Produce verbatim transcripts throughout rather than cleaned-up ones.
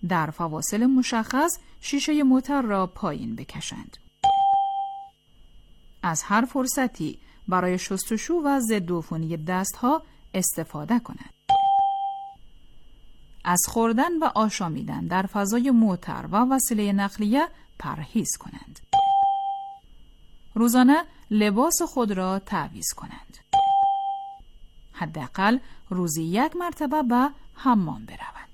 در فواصل مشخص شیشه موتر را پایین بکشند. از هر فرصتی برای شستشو و ضدعفونی دستها استفاده کنند. از خوردن و آشامیدن در فضای موتر و وسیله نقلیه پرهیز کنند. روزانه لباس خود را تعویض کنند. حداقل روزی یک مرتبه به حمام بروند.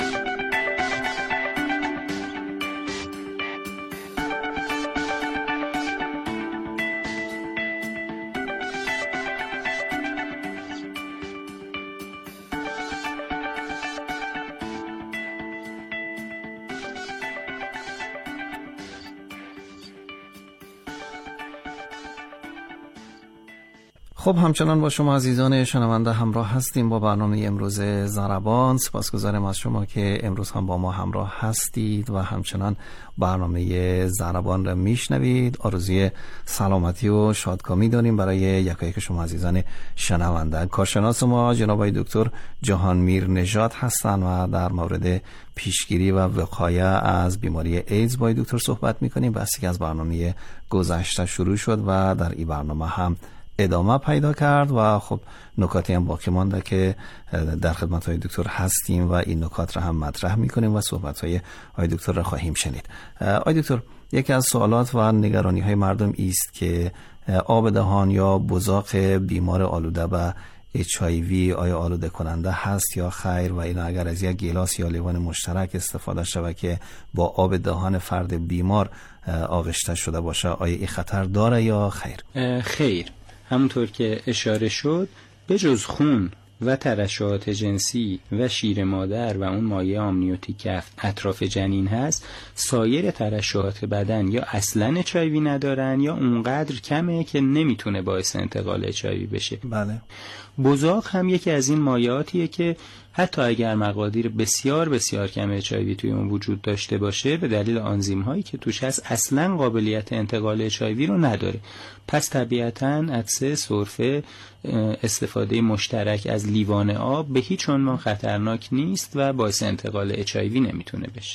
خب همچنان با شما عزیزان شنونده همراه هستیم با برنامه امروز ضربان. سپاسگزارم از شما که امروز هم با ما همراه هستید و همچنان برنامه ضربان را میشنوید. آرزوی سلامتی و شادکامی داریم برای یکایک شما عزیزان شنونده. کارشناس ما جناب آقای دکتر جهانمیر نژاد هستند و در مورد پیشگیری و وقایه از بیماری ایدز با دکتر صحبت میکنیم. بحثی که از برنامه گذشته شروع شد و در این برنامه هم ادامه پیدا کرد و خب نکاتی هم باقی مانده که در خدمت های دکتر هستیم و این نکات را هم مطرح میکنیم و صحبت های آقای دکتر را خواهیم شنید. آقای دکتر، یکی از سوالات و نگرانی های مردم است که آب دهان یا بزاق بیمار آلوده به اچ آی وی آیا آلوده کننده هست یا خیر، و این اگر از یک گیلاس یا لیوان مشترک استفاده شود که با آب دهان فرد بیمار آغشته شده باشه آیا این خطر داره یا خیر؟ خیر، همونطور که اشاره شد به جز خون و ترشحات جنسی و شیر مادر و اون مایع آمنیوتیک که اطراف جنین هست، سایر ترشحات بدن یا اصلا اچ آی وی ندارن یا اونقدر کمه که نمیتونه باعث انتقال اچ آی وی بشه. بله. بزاق هم یکی از این مایعاتیه که حتی اگر مقادیر بسیار بسیار کم اچ آی وی توی اون وجود داشته باشه، به دلیل آنزیم هایی که توش هست اصلا قابلیت انتقال اچ آی وی رو نداره. پس طبیعتاً عطسه، سرفه، استفاده مشترک از لیوان آب به هیچ عنوان خطرناک نیست و باعث انتقال اچ آی وی نمیتونه بشه.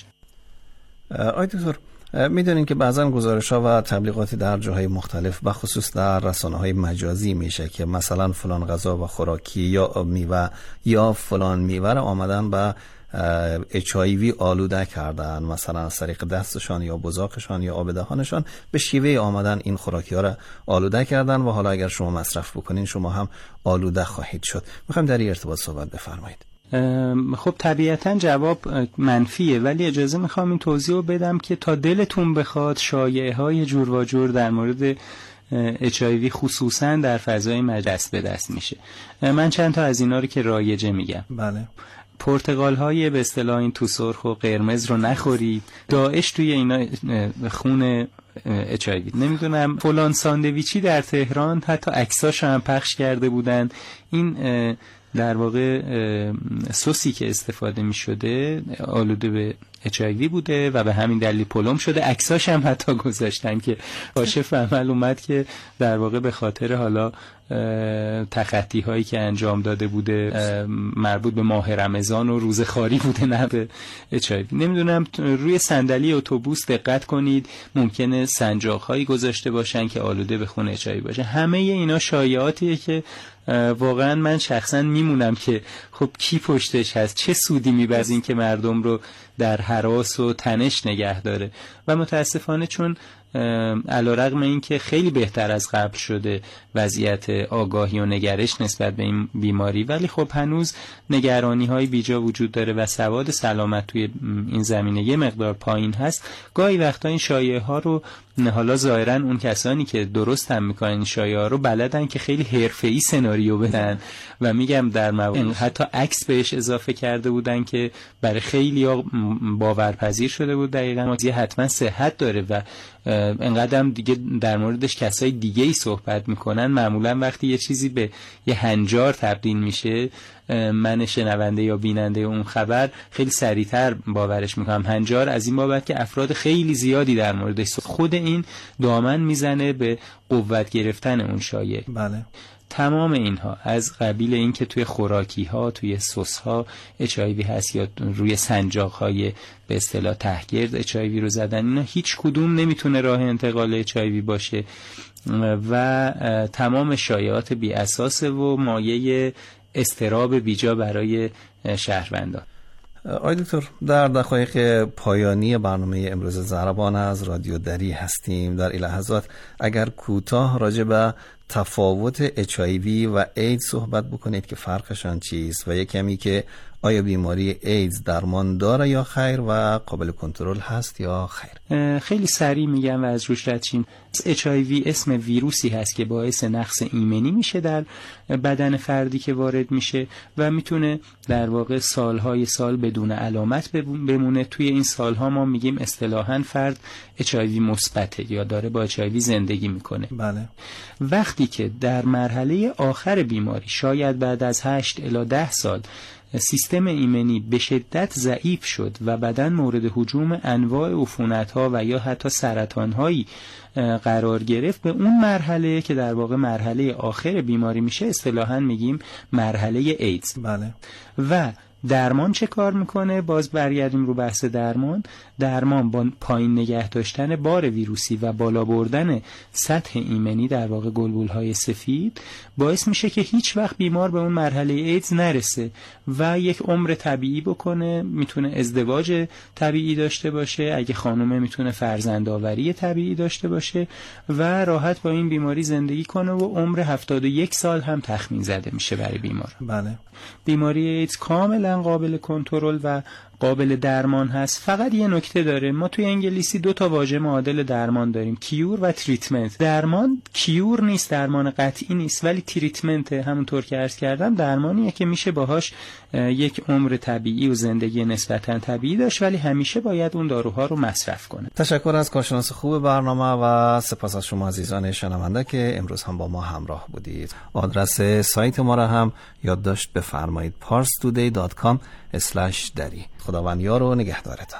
آقای دکتر، میدونین که بعضا گزارش‌ها و تبلیغاتی در جاهای مختلف و خصوص در رسانه‌های مجازی میشه که مثلا فلان غذا و خوراکی یا میوه یا فلان میوه را آمدن به اچ آی وی آلوده کردن، مثلا از طریق دستشان یا بزاقشان یا آب دهانشان به شیوه آمدن این خوراکی ها را آلوده کردن و حالا اگر شما مصرف بکنین شما هم آلوده خواهید شد. میخوایم در این ارتباط صحبت بفرمایید. خب طبیعتاً جواب منفیه، ولی اجازه میخوام این توضیح رو بدم که تا دلتون بخواد شایعه های جور و جور در مورد اچ آی وی خصوصاً در فضای مجلس به دست میشه. من چند تا از اینا رو که رایجه میگم. بله. پرتقال های به اصطلاح این تو سرخ و قرمز رو نخورید، داعش توی اینا خون اچ آی وی. نمیدونم فلان ساندویچی در تهران حتی عکساش هم پخش کرده بودن، این در واقع سوسی که استفاده می شده آلوده به اچ آی وی بوده و به همین دلیل پلم شده. عکساش هم حتی گذاشتن که کاشف عمل اومد که در واقع به خاطر حالا تخطی هایی که انجام داده بوده مربوط به ماه رمضان و روزه خواری بوده، نه به اچ آی وی. نمیدونم روی صندلی اتوبوس دقت کنید، ممکنه سنجاق هایی گذاشته باشن که آلوده به خون اچ آی وی باشه. همه اینا شایعاتیه که واقعا من شخصا میمونم که خب کی پشتش هست، چه سودی میبره از این که مردم رو در هراس و تنش نگه داره. و متاسفانه چون علیرغم این که خیلی بهتر از قبل شده وضعیت آگاهی و نگرش نسبت به این بیماری، ولی خب هنوز نگرانی های بیجا وجود داره و سواد سلامت توی این زمینه یه مقدار پایین هست. گاهی وقتا این شایعه ها رو حالا ظاهرا اون کسانی که درست هم میکنن این شایعه ها رو بلدن که خیلی حرفه‌ای سناریو بدن و میگم در مورد حتی عکس بهش اضافه کرده بودن که برای خیلی‌ها باورپذیر شده بود دقیقاً یه حتما صحت داره و انقدر هم دیگه در موردش کسای دیگه ای صحبت میکنن. معمولا وقتی یه چیزی به یه هنجار تبدیل میشه من شنونده یا بیننده اون خبر خیلی سریعتر باورش میکنم. هنجار از این بابت که افراد خیلی زیادی در موردش خود این دامن میزنه به قوت گرفتن اون شایعه. بله. تمام اینها از قبیل این که توی خوراکی ها، توی سس ها اچ آی وی هست یا روی سنجاق های به اصطلاح تهگرد اچ آی وی رو زدن، اینا هیچ کدوم نمیتونه راه انتقال اچ آی وی باشه و تمام شایعات بی اساسه و مایه اضطراب بیجا برای شهروندان. آقای دکتر، در دقایق پایانی برنامه امروز ضربان از رادیو دری هستیم. در این لحظات اگر کوتاه راجع به تفاوت اچ آی وی و ایدز صحبت بکنید که فرقشان چیست و یک کمی که آیا بیماری ایدز درمان داره یا خیر و قابل کنترل هست یا خیر؟ خیلی سریع میگم و از روش رد شیم. اچ آی وی اسم ویروسی هست که باعث نقص ایمنی میشه در بدن فردی که وارد میشه و میتونه در واقع سالهای سال بدون علامت بمونه. توی این سالها ما میگیم اصطلاحاً فرد اچ آی وی مثبته یا داره با اچ آی وی زندگی میکنه. بله. وقتی که در مرحله آخر بیماری، شاید بعد از هشت الی ده سال، سیستم ایمنی به شدت ضعیف شد و بدن مورد هجوم انواع عفونت‌ها و یا حتی سرطان‌هایی قرار گرفت، به اون مرحله که در واقع مرحله آخر بیماری میشه اصطلاحاً میگیم مرحله ایدز. بله. و درمان چه کار میکنه؟ باز برگردیم رو بحث درمان. درمان با پایین نگه داشتن بار ویروسی و بالا بردن سطح ایمنی، در واقع گلبولهای سفید، باعث میشه که هیچ وقت بیمار به اون مرحله ایدز نرسه و یک عمر طبیعی بکنه. میتونه ازدواج طبیعی داشته باشه، اگه خانومه میتونه فرزندآوری طبیعی داشته باشه و راحت با این بیماری زندگی کنه و عمر هفتاد و یک سال هم تخمین زده میشه برای بیمار. بله. بیماری ایدز کاملا قابل کنترل و قابل درمان هست. فقط یه نکته داره، ما توی انگلیسی دو تا واژه معادل درمان داریم، کیور و تریتمنت. درمان کیور نیست، درمان قطعی نیست، ولی تریتمنت همونطور که عرض کردم درمانیه که میشه باهاش یک عمر طبیعی و زندگی نسبتا طبیعی داشت، ولی همیشه باید اون داروها رو مصرف کنه. تشکر از کارشناس خوب برنامه و سپاس از شما عزیزان شنونده که امروز هم با ما همراه بودید. آدرس سایت ما را هم یادداشت بفرمایید، پارس تودی دات کام اسلش دری. خداوند یار و نگهدارتان.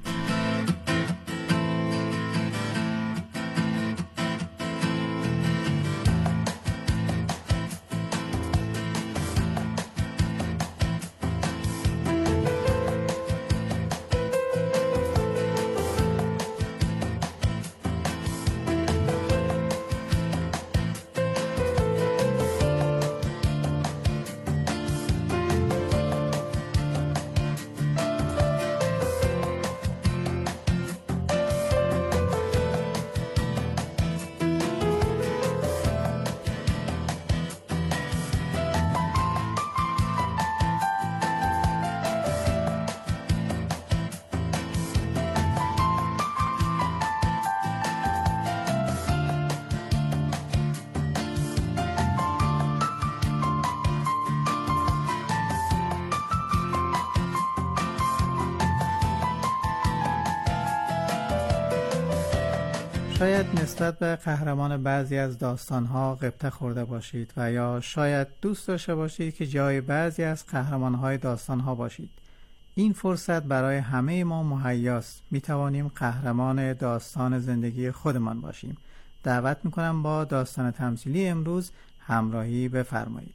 شاید نسبت به قهرمان بعضی از داستان‌ها غبطه خورده باشید و یا شاید دوست داشته باشید که جای بعضی از قهرمان‌های داستان‌ها باشید. این فرصت برای همه ما مهیاست. می‌توانیم قهرمان داستان زندگی خودمان باشیم. دعوت می‌کنم با داستان تمثیلی امروز همراهی بفرمایید.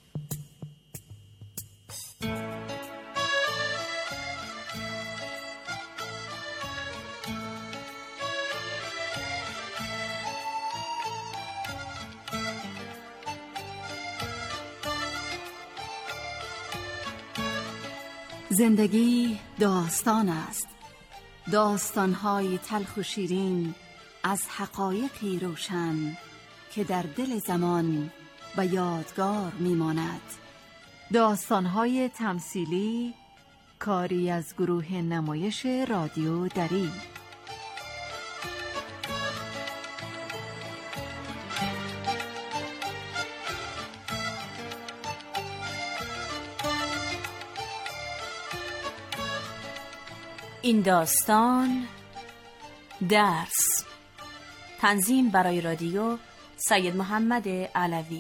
زندگی داستان است، داستان‌های تلخ و شیرین از حقایقی روشن که در دل زمان و یادگار می‌ماند. داستان‌های تمثیلی کاری از گروه نمایش رادیو دری. این داستان درس. تنظیم برای رادیو سید محمد علوی.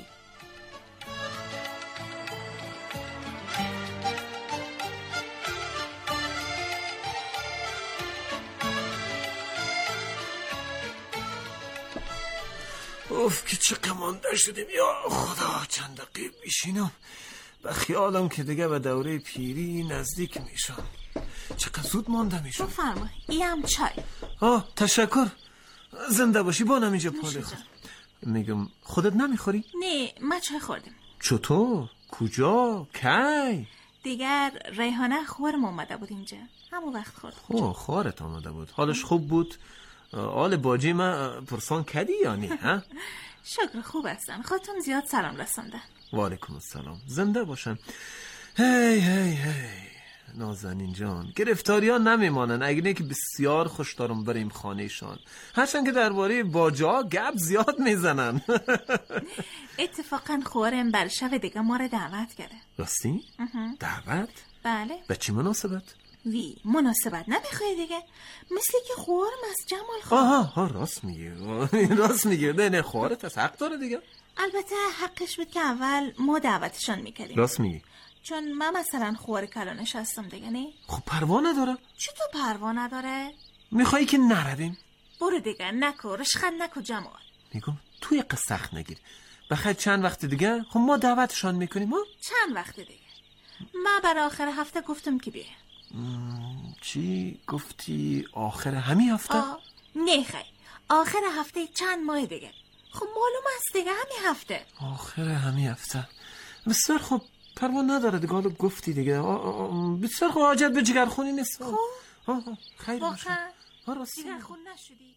اوف که چه قمانده شدیم. یا خدا چند دقیقه بشینم و خیالم که دیگه به دوره پیری نزدیک میشم. چقدر زود مانده میشم. بفرما این چای. آه تشکر. زنده باشی. بانم اینجا پاله خود. میگم خودت نمیخوری؟ نه من چای خوردم. چطور؟ کجا؟ کی؟ دیگر ریحانه خورم آمده بود اینجا، همون وقت خورد. خب خورت آمده بود. حالش خوب بود؟ آل باجی ما پرسان کدی یا نه؟ ها؟ شکر خوب هستن. خودتون زیاد سلام رسوندن. و علیکم السلام. زنده باشن. هی هی هی نازنین جان، گرفتاریان نمیمانن اگه نه که بسیار خوش دارم بریم خانهشان، هرچند که درباره باجا گپ زیاد میزنن. اتفاقا خورم بر شب دیگه ما رو دعوت کرده. راستی؟ دعوت؟ بله. به چی مناسبت؟ وی مناسبت نمیخوای دیگه، مثل که خورم از جمال خواهد. آها ها راست میگه. راست میگه. نه نه خورت از حق داره دیگه. البته حقش بود که اول ما دعوتشان میکردیم. راست میگی. چون من مثلا خور کلانش هستم دیگه. نه خب پروا نداره. چطور پروا نداره؟ میخوایی که نرویم؟ برو دیگه نکو رشخند نکو جمال. میگم توی قصخ نگیر. بخیر چند وقت دیگه خب ما دعوتشان میکنیم. ما چند وقت دیگه؟ من برای آخر هفته گفتم که بیه. چی گفتی؟ آخر همین هفته؟ آه نه خیلی آخر هفته چند ماه دیگه. خب معلوم است دیگه همین هفته. آخر همین هفته بسیار خب پروا نداره دیگه. حالا گفتی دیگه. بسیار خب حاجت به جگرخونی نیست. خب خیر باشه. واقعا جگرخون نشدی؟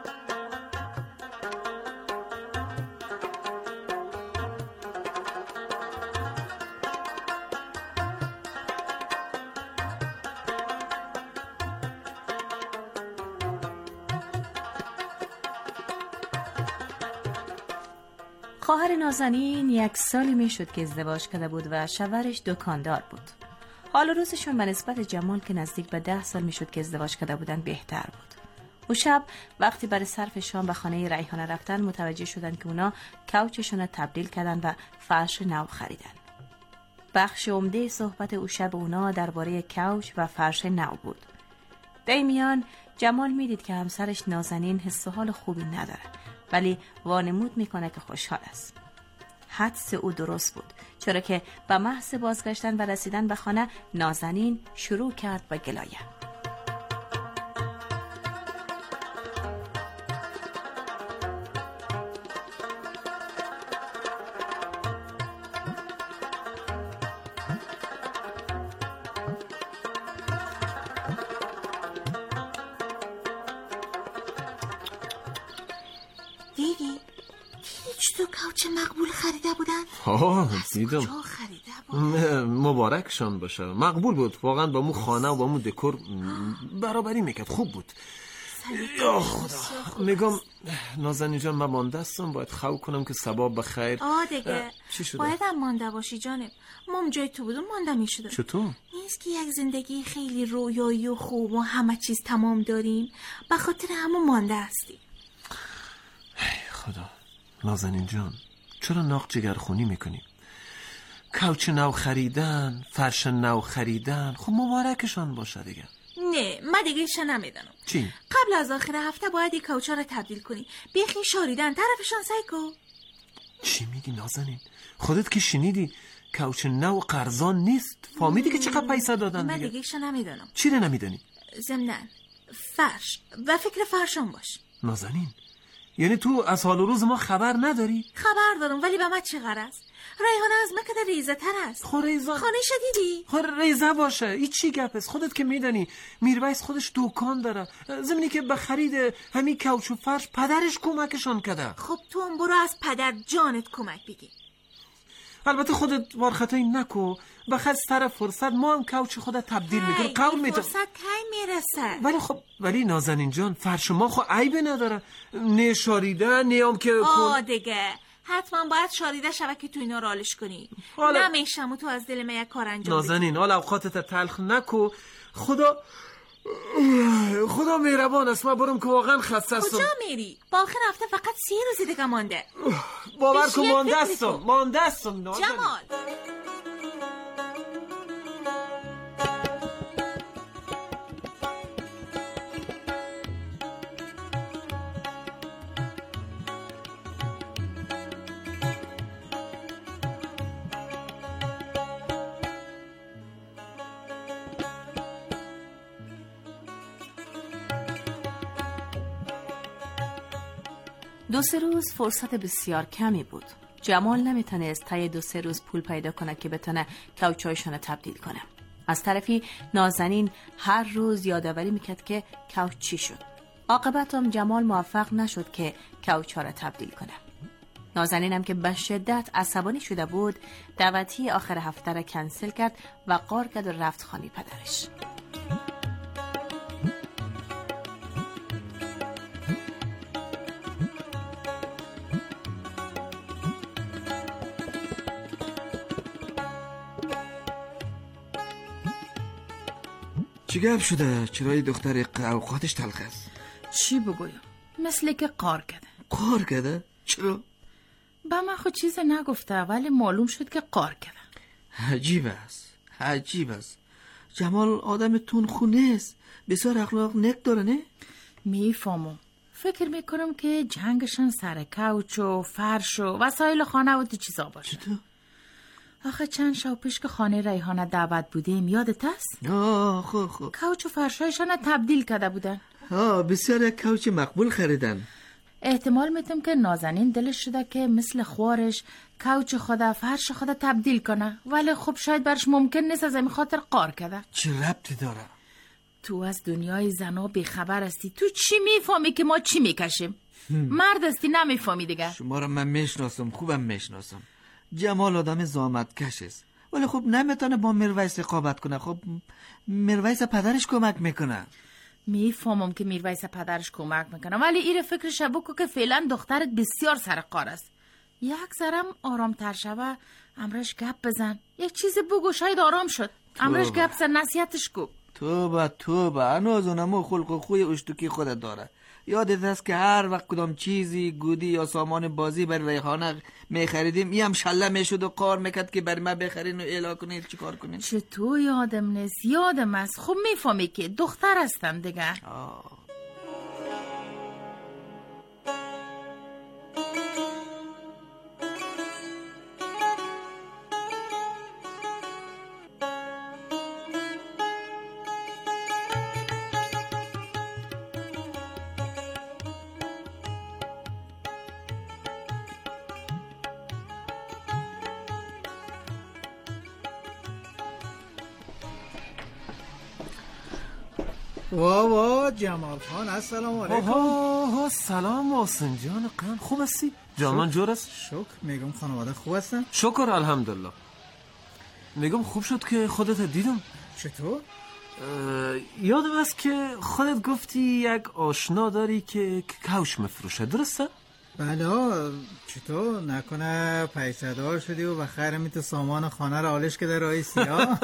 خواهر نازنین یک سالی می شد که ازدواج کرده بود و شوهرش دکاندار بود. حال روزشون به نسبت جمال که نزدیک به ده سال می شد که ازدواج کرده بودن بهتر بود. او شب وقتی برای صرف شام به خانه ریحانه رفتن متوجه شدن که اونا کوچشون رو تبدیل کردن و فرش نو خریدن. بخش عمده صحبت او شب اونا درباره کوچ و فرش نو بود. در میان جمال می دید که همسرش نازنین حس و حال خوبی نداره، ولی وانمود میکنه که خوشحال است. حدس او درست بود، چرا که به محض بازگشتن و رسیدن به خانه نازنین شروع کرد به گلایه. دیدی؟ چطور کوچ مقبول خریده بودن؟ آه دیدم. کجا خریده بود؟ مبارکشان باشه. مقبول بود واقعا. با مو خانه و با مو دکور برابری میکرد. خوب بود. یا خدا. میگم نازنین جان من مانده هستم، باید خو کنم که ثواب بخیر. آه دیگه چی شده؟ باید هم مانده باشی جانم. مام جای تو بودم مانده میشدم. چطور؟ نیست که یک زندگی خیلی رویایی و خوب و همه چیز تمام داریم، به خاطر همون مانده هستی. خدا. نازنین جان چرا ناق جگرخونی میکنی؟ کوچ نو خریدن، فرش نو خریدن، خب مبارکشان باشه دیگه. نه من دیگه ایشه نمیدانم. چی؟ قبل از آخر هفته باید یک کوچه رو تبدیل کنی. بیخی شاریدن طرفشان سایکو. چی میگی نازنین؟ خودت که شنیدی کوچ نو قرضان نیست. فهمیدی که چقدر پیسه دادن دیگه؟ من دیگه ایشه نمیدانم. چی رو نمیدانی؟ ضمناً فرش و فکر فرشان باش. نازنین یعنی تو از حال و روز ما خبر نداری؟ خبر دارم ولی به من چه غرض؟ ریحانه از مکه در ریزه تر است. خو ریزه خانه شدیدی؟ خو ریزه باشه ای چی گپ است؟ خودت که میدانی میرویس خودش دکان داره، ضمنی که به خرید همین کوچ و فرش پدرش کمکشان کرده. خب تو هم برو از پدر جانت کمک بگی. البته خودت وارخطایی نکو، بخاطر سر فرصت ما هم کوچ خودت تبدیل میکنه. قول میدم فرصت کی میرسه؟ ولی خب ولی نازنین جان فرش ما خو عیبی نداره. نه شاریده نه هم که آه دیگه حتما باید شاریده شوه که تو اینا رالش کنی. حالا... نمیشم و تو از دل من یک کار انجام بدی. نازنین حالا اوقاتت تلخ نکو. خدا خدا مهربان است. من برم که واقعا خسته هستم. کجا میری؟ با آخر هفته فقط سی روز دیگه مانده. باور کن مانده هستم مانده هستم جمال دو سه روز فرصت بسیار کمی بود. جمال نمیتونست طی دو سه روز پول پیدا کنه که بتونه کوچایشون تبدیل کنه. از طرفی نازنین هر روز یادآوری میکرد که کوچ چی شد. عاقبت هم جمال موفق نشد که کوچ ها را تبدیل کنه. نازنین هم که به شدت عصبانی شده بود دعوتی آخر هفته را کنسل کرد و قار کرد و رفت خانه پدرش. چی گپ شده؟ چرا دختر اوقاتش تلخ است؟ چی بگویم؟ مثل که قار کرده. قار کرده؟ چرا؟ با من خود چیز نگفته ولی معلوم شد که قار کرده. عجیب است، عجیب است. جمال آدم تون خونه است، بسیار اخلاق نک داره نه؟ میفهمم. فکر میکنم که جنگشان سر کوچ و فرش و وسایل خانه و دی چیزا باشه. چطور؟ آخه چند شب پیش که خانه ریحانه دعوت بودیم یادت است؟ آه خب خب. کوچ و فرشایشان تبدیل کرده بودن. آه بسیار یک کوچ مقبول خریدن. احتمال میتونم که نازنین دلش شده که مثل خوارش کوچ خدا فرش خدا تبدیل کنه ولی خب شاید برش ممکن نیست از این خاطر قار کرده. چه ربطی داره؟ تو از دنیای زنا بیخبر هستی. تو چی میفهمی که ما چی میکشیم؟ مرد هستی نمیفهمی دیگه. شما را من میشناسم، خوبم میشناسم. جمال آدم زحمت کش است ولی خب نمیتونه با میرویس رقابت کنه. خب میرویس پدرش کمک میکنه. میفهمم که میرویس پدرش کمک میکنه ولی ایره فکرش بکو که فعلا دخترت بسیار سرقار است. یک ذرم آرامتر شوه امرش گپ بزن، یک چیز بگو شاید آرام شد. امرش گپ زن، نصیحتش کو. توبه توبه، هنوز اونمو خلق و خوی اشتوکی خودت داره. یادت است که هر وقت کدام چیزی گودی یا سامان بازی بر ریحانه میخریدیم ای هم شله میشد و قار میکرد که بر ما بخرین و اعلا کنین چی کار کنین. چطور یادم نیست؟ یادم است. خب میفهمی که دختر هستم دیگه. آه. وا وا جمال خان السلام علیکم. آها سلام محسن جان قم، خوب هستی؟ جانان جور است؟ شکر. میگم خانواده خوب هستن؟ شکر الحمدلله. میگم خوب شد که خودت دیدم. چطور؟ یادم است که خودت گفتی یک آشنا داری که کوچ مفروشه، درسته؟ بله. چطور؟ نکنه پیسه دار شدی و بخیر میتو سامان خانه را آلش که در رئیسی ها؟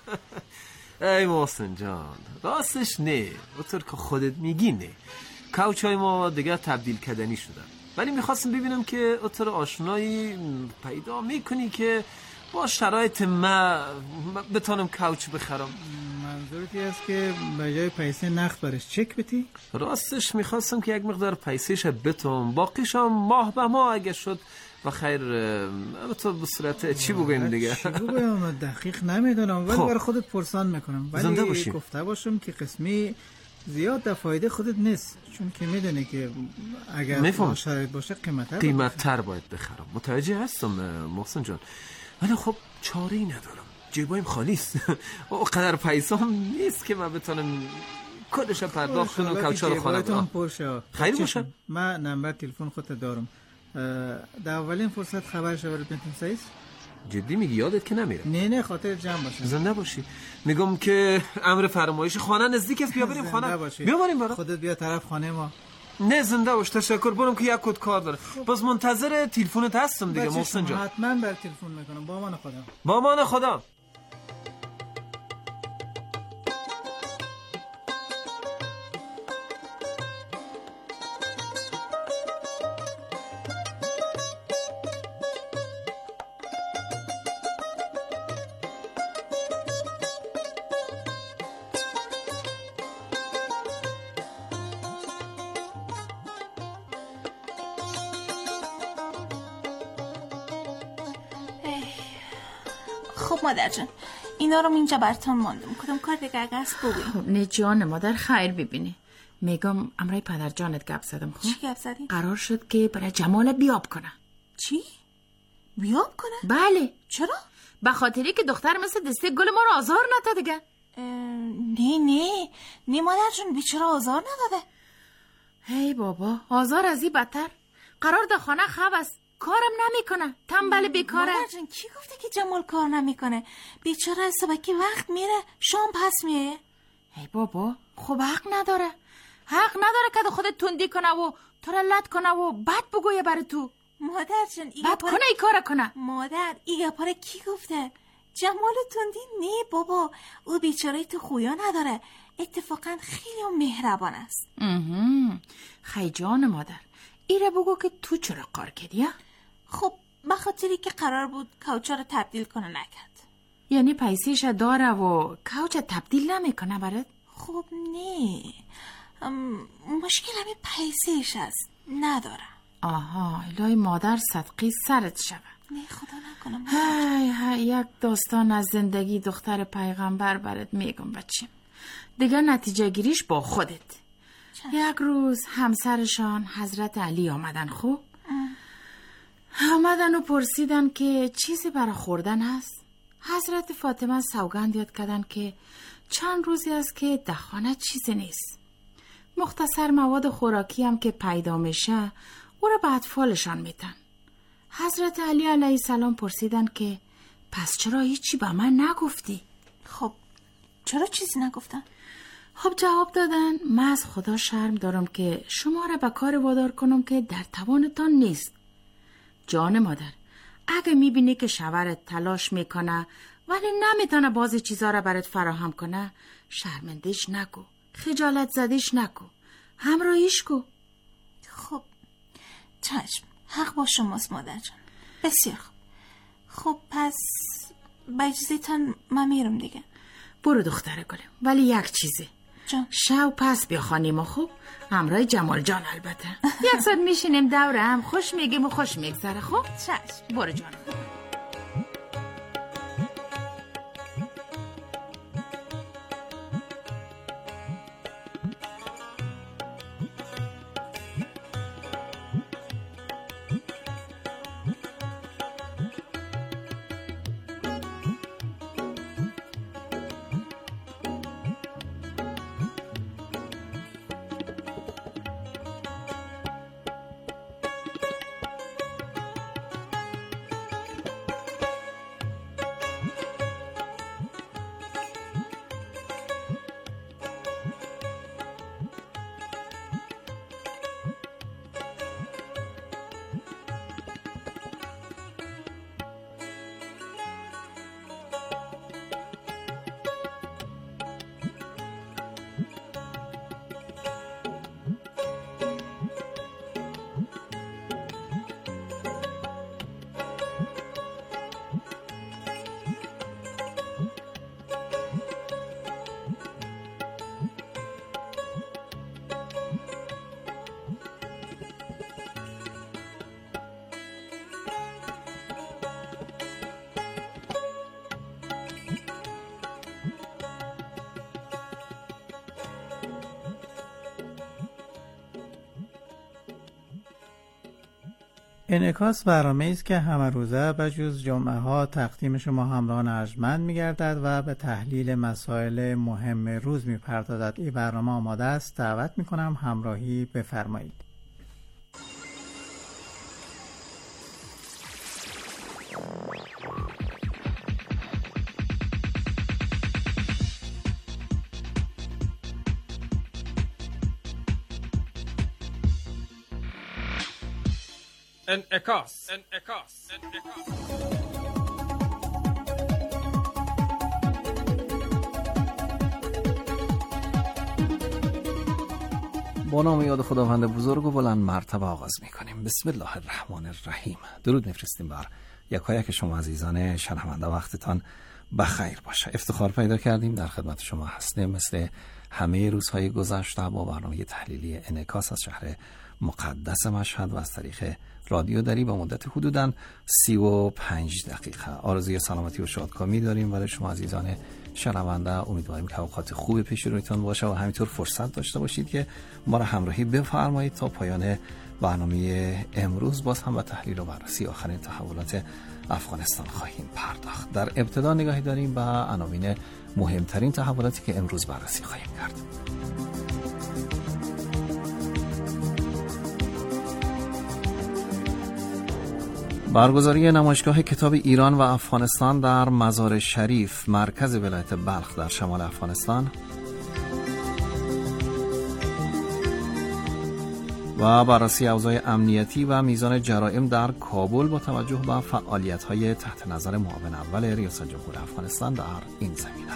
ای محسن جان راستش نه، اونطور که خودت میگی نه. کوچ های ما دیگه تبدیل کردنی شدن ولی میخواستم ببینم که اونطور آشنایی پیدا میکنی که با شرایط ما بتونم کوچ بخرم. منظورتی است که به جای پیسه نقد برش چک بتی؟ راستش میخواستم که یک مقدار پیسهش بتونم، باقیش هم ماه به ماه اگه شد و خیر تو به صورت چی بگویم دیگه. چی بگویم دقیق نمیدونم ولی برای خودت پرسان میکنم. زنده ولی باشیم. گفته باشم که قسمی زیاد در فایده خودت نیست چون که میدونی که اگر شرایط باشه قیمت قیمت تر باید بخرم. متوجه هستم محسن جان ولی خب چاره ای ندارم، جیبایم خالی است. او قدر پیسه هم نیست که من بتونم کلش پرداخت کنم کوچه رو خانه برم. خیلی باشه. من نمبر تلفن خودت دارم. در اولین فرصت خبر شورت میتون سایز؟ جدی میگی؟ یادت که نمیره؟ نه نه خاطر جمع باشه. زنده باشی. میگم که امر فرمایش خانه نزدیک است، بیا بریم خانه. بیا بریم برام. خودت بیا طرف خانه ما. نه زنده باش، تشکر. برم که یک کد کار داره. باز منتظر تلفنت هستم دیگه محسن جان. حتما بر تلفن میکنم. با امان خدا. با امان خدا. خب مادر جان اینا رو اینجا براتون ماندم. کدوم کار دیگه اگه هست بگویم. خب نه جان مادر خیر ببینی. میگم امرای پدر جانت گپ زدم. خب چی گپ زدی؟ قرار شد که برای جمال بیاب کنه. چی؟ بیاب کنه؟ بله. چرا؟ به خاطری که دختر مثل دسته گل ما رو آزار نده دیگه. نه نه نه مادر جون، بیچاره آزار نداده. هی بابا، آزار از این بدتر. قرار ده خانه خواب است، کارم نمیکنه، تنبل بیکاره. مادر جون کی گفته که جمال کار نمیکنه؟ بیچاره صبحی وقت میره، شام پس میه. هی بابا، خب حق نداره. حق نداره که خودت تندی کنه و تو را لط کنه و بد بگویه بر تو. مادر جون بد کنه ای کار کنه. مادر ای گپاره کی گفته؟ جمال تندی نه بابا، او بیچاره تو خویا نداره، اتفاقا خیلی مهربان است. خی جان مادر، ایره بگو که تو چرا کار کردی؟ خب به خاطری که قرار بود کوچه رو تبدیل کنه نکرد. یعنی پیسیش داره و کوچه تبدیل نمیکنه برات؟ خب نه، مشکل همین پیسیش است، نداره. آها، الهی مادر صدقی سرت شوه. نه خدا نکنم. های های یک داستان از زندگی دختر پیغمبر برات میگم بچیم. دیگه نتیجه گیریش با خودت. چه؟ یک روز همسرشان حضرت علی آمدن. خوب آمدن و پرسیدن که چیزی برای خوردن هست. حضرت فاطمه سوگند یاد کردن که چند روزی است که در خانه چیزی نیست. مختصر مواد خوراکی هم که پیدا میشه او را به اطفالشان میتن. حضرت علی علیه السلام پرسیدن که پس چرا هیچی به من نگفتی؟ خب چرا چیزی نگفتن؟ خب جواب دادن من از خدا شرم دارم که شما را به کار وادار کنم که در توانتان نیست. جان مادر، اگه میبینی که شوهرت تلاش میکنه ولی نمیتونه بعضی چیزا را برات فراهم کنه، شرمندش نکو، خجالت زدش نکو، همراهیش کو. خب چشم، حق با شماست مادر جان. بسیار خوب. خب پس با اجازه‌تان من میرم دیگه. برو دختر گلم، ولی یک چیزه جان. شو پس بیا خانیم و خوب همراه جمال جان البته. یک ساعت میشینیم دور هم خوش میگیم و خوش میگذره. خب چشم. برو جان. انعکاس برنامه‌ای است که همه روزه به جز جمعه ها تقدیم شما همراهان ارجمند می‌گردد و به تحلیل مسائل مهم روز می‌پردازد. این برنامه آماده است. دعوت می‌کنم همراهی بفرمایید. انعکاس انعکاس انعکاس با نام یاد خداوند بزرگ و بلند مرتبه آغاز می‌کنیم. بسم الله الرحمن الرحیم. درود می‌فرستیم بر یکایک شما عزیزان شنونده. وقتتان بخیر باشه. افتخار پیدا کردیم در خدمت شما هستیم مثل همه روزهای گذشته با برنامه تحلیلی انعکاس از شهر مقدس مشهد و از طریق رادیو دری به مدت حدوداً سی و پنج دقیقه. آرزوی سلامتی و شادکامی داریم برای شما عزیزان شنونده امیدواریم که اوقات خوب پیش رویتون باشه و همینطور فرصت داشته باشید که ما را همراهی بفرمایید تا پایان برنامه امروز. باز هم با تحلیل و بررسی آخرین تحولات افغانستان خواهیم پرداخت. در ابتدا نگاهی داریم به عناوین مهمترین تحولاتی که امروز بررسی خواهیم کرد. برگزاری نمایشگاه کتاب ایران و افغانستان در مزار شریف، مرکز ولایت بلخ در شمال افغانستان، و بررسی اوضاع امنیتی و میزان جرائم در کابل با توجه به فعالیت‌های تحت نظر معاون اول ریاست جمهور افغانستان در این زمینه.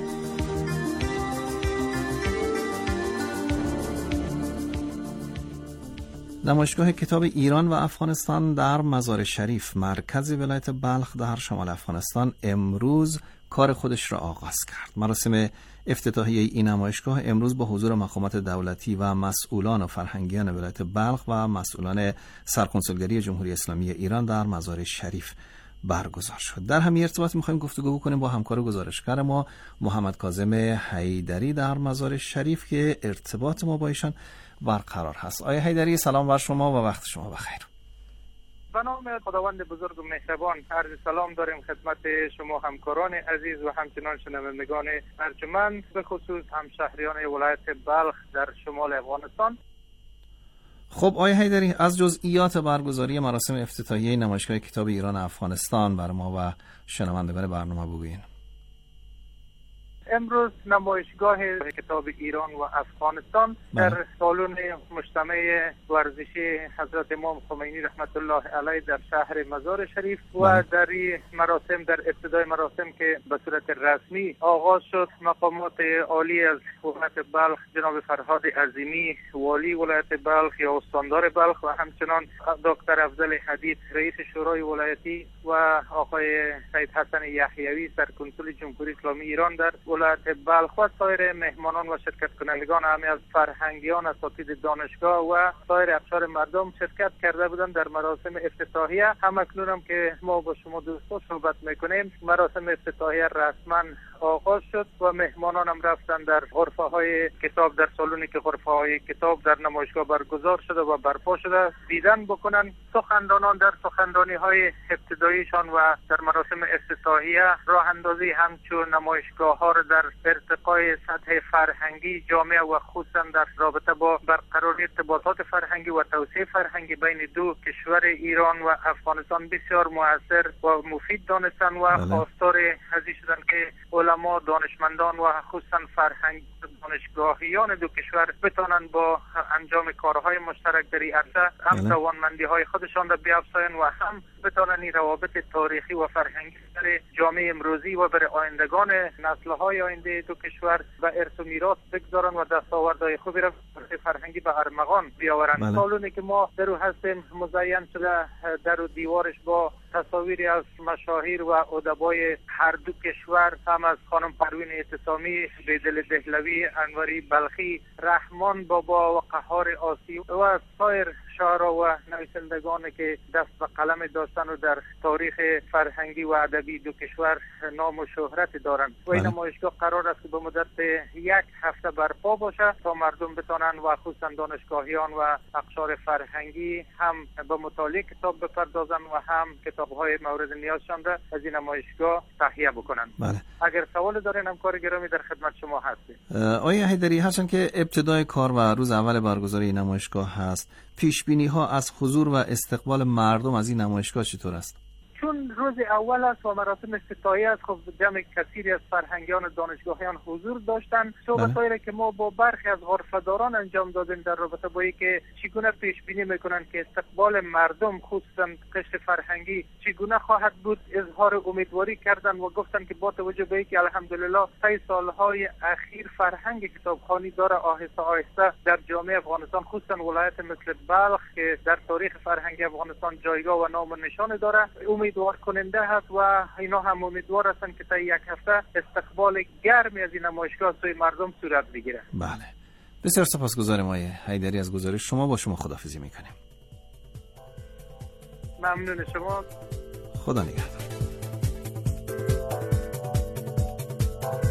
نمایشگاه کتاب ایران و افغانستان در مزار شریف، مرکز ولایت بلخ در شمال افغانستان، امروز کار خودش را آغاز کرد. مراسم افتتاحیه این نمایشگاه امروز با حضور مقامات دولتی و مسئولان و فرهنگیان ولایت بلخ و مسئولان سرکنسولگری جمهوری اسلامی ایران در مزار شریف برگزار شد. در همین ارتباط می‌خوایم گفتگو بکنیم با همکار گزارشگر ما محمد کاظم حیدری در مزار شریف که ارتباط ما با ایشان برقرار هست. آقای حیدری، سلام بر شما و وقت شما بخیر. به نام خداوند بزرگ و مهربان عرض سلام داریم خدمت شما همکاران عزیز و همچنان شنوندگان ارجمند، به خصوص همشهریان ولایت بلخ در شمال افغانستان. خب آقای حیدری، از جزئیات برگزاری مراسم افتتاحیه نمایشگاه کتاب ایران و افغانستان برای ما و شنوندگان برنامه بگویید. امروز نمایشگاه کتاب ایران و افغانستان بله. در سالن مجتمع ورزشی حضرت امام خمینی رحمت الله علیه در شهر مزار شریف بله. و در این مراسم، در ابتدای مراسم که به صورت رسمی آغاز شد، مقامات عالی از ولایت بلخ جناب فرهاد عظیمی والی ولایت بلخ یا استاندار بلخ و همچنان دکتر افضل حدید رئیس شورای ولایتی و آقای سید حسن یحیوی سرکنسول جمهوری اسلامی ایران در ولایت بلخ و سایر مهمانان و شرکت کنندگان، همه از فرهنگیان، اساتید دانشگاه و سایر اقشار مردم شرکت کرده بودند در مراسم افتتاحیه. هم اکنون هم که ما با شما دوستان صحبت میکنیم، مراسم افتتاحیه رسما آغاز شد و مهمانان هم رفتن در غرفه های کتاب، در سالونی که غرفه های کتاب در نمایشگاه برگزار شده و برپا شده دیدن بکنن. سخنرانان در سخنرانی های ابتداییشان و در مراسم افتتاحیه راه اندازی همچون نمایشگاه ها در ارتقای سطح فرهنگی جامعه و خصوصا در رابطه با برقراری ارتباطات فرهنگی و توسعه فرهنگی بین دو کشور ایران و افغانستان بسیار مؤثر و مفید دانستن و خواستار هذی شدن که علما، دانشمندان و خصوصا فرهنگ دانشگاهیان دو کشور بتانند با انجام کارهای مشترک در این عرصه هم توانمندی های خودشان را بیافزایند و هم بتانند این روابط تاریخی و فرهنگی در جامعه امروزی و برای آیندگان نسل‌های آینده دو کشور و ارث و میراث بگذارند و دستاوردهای خوبی را فرهنگی به ارمغان بیاورند. سالونی که ما در او هستیم مزین شده در و دیوارش با تصاویری از مشاهیر و ادبای هر دو کشور، هم از خانم پروین اعتصامی، بیدل دهلوی، انوری بلخی، رحمان بابا و قهار آسی و سایر شاعران و نویسندگانی که دست به قلم داشتن و در تاریخ فرهنگی و ادبی دو کشور نام و شهرت دارند. و این نمایشگاه قرار است که به مدت یک هفته برپا باشه تا مردم بتانند و خصوصا دانشگاهیان و اقشار فرهنگی هم به مطالعه کتاب بپردازند و هم کتاب‌های مورد نیازشان را از این نمایشگاه تهیه بکنند. بله. اگر سوال دارین همکار گرامی در خدمت شما هستیم. آقای حیدری، هرچند که ابتدای کار و روز اول برگزاری این نمایشگاه هست، پیش بینی ها از حضور و استقبال مردم از این نمایشگاه چطور است؟ چون روز اول است و مراسم افتتاحیه است، خب جمع کثیری از فرهنگیان و دانشگاهیان حضور داشتند. صحبت‌هایی را که ما با برخی از غرفه‌داران انجام دادیم در رابطه با اینکه چگونه پیش بینی میکنند که استقبال مردم خصوصا قشر فرهنگی چگونه خواهد بود، اظهار امیدواری کردند و گفتند که با توجه به اینکه الحمدلله طی سالهای اخیر فرهنگ کتابخوانی داره آهسته آهسته در جامعه افغانستان، خصوصا ولایت مثل بلخ که در تاریخ فرهنگی افغانستان جایگاه و نام و نشان داره، امیدوار کننده هست و اینا هم امیدوار هستند که تا یک هفته استقبال گرمی از این نمایشگاه سوی مردم صورت بگیره. بله، بسیار سپاسگزارم آقای حیدری از گزارش شما. با شما خداحافظی میکنیم. ممنون شما. خدا نگهدار.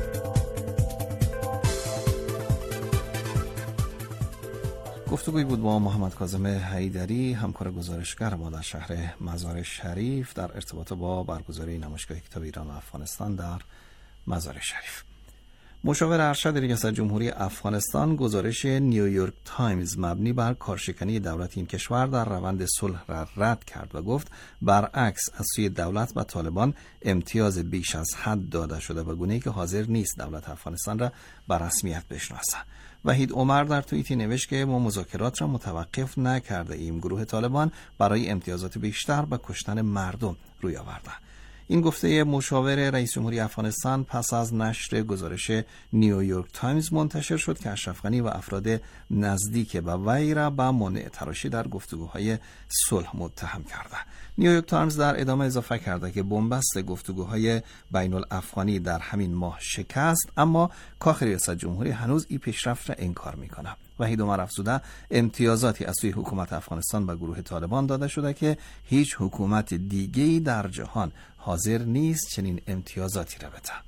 گفتگوی بود با محمد کاظم حیدری، همکار گزارشگر ما در شهر مزار شریف در ارتباط با برگزاری نمایشگاه کتاب ایران و افغانستان در مزار شریف. مشاور ارشد ریاست جمهوری افغانستان گزارش نیویورک تایمز مبنی بر کارشکنی دولت این کشور در روند صلح را رد کرد و گفت برعکس از سوی دولت و طالبان امتیاز بیش از حد داده شده و گونه‌ای که حاضر نیست دولت افغانستان را به رسمیت بشناسد. وحید عمر در توییتی نوشت که ما مذاکرات را متوقف نکرده ایم. گروه طالبان برای امتیازات بیشتر به کشتن مردم روی آورده. این گفته مشاور رئیس جمهوری افغانستان پس از نشر گزارش نیویورک تایمز منتشر شد که اشرف غنی و افراد نزدیک به وی را به مانع تراشی در گفتگوهای صلح متهم کرده. نیویورک تایمز در ادامه اضافه کرده که بنبست گفتگوهای بین الافغانی در همین ماه شکست، اما کاخ ریاست جمهوری هنوز این پیشرفت را انکار میکنه. وحید عمر افزوده امتیازاتی از سوی حکومت افغانستان به گروه طالبان داده شده که هیچ حکومت دیگه‌ای در جهان حاضر نیست چنین امتیازاتی را بده.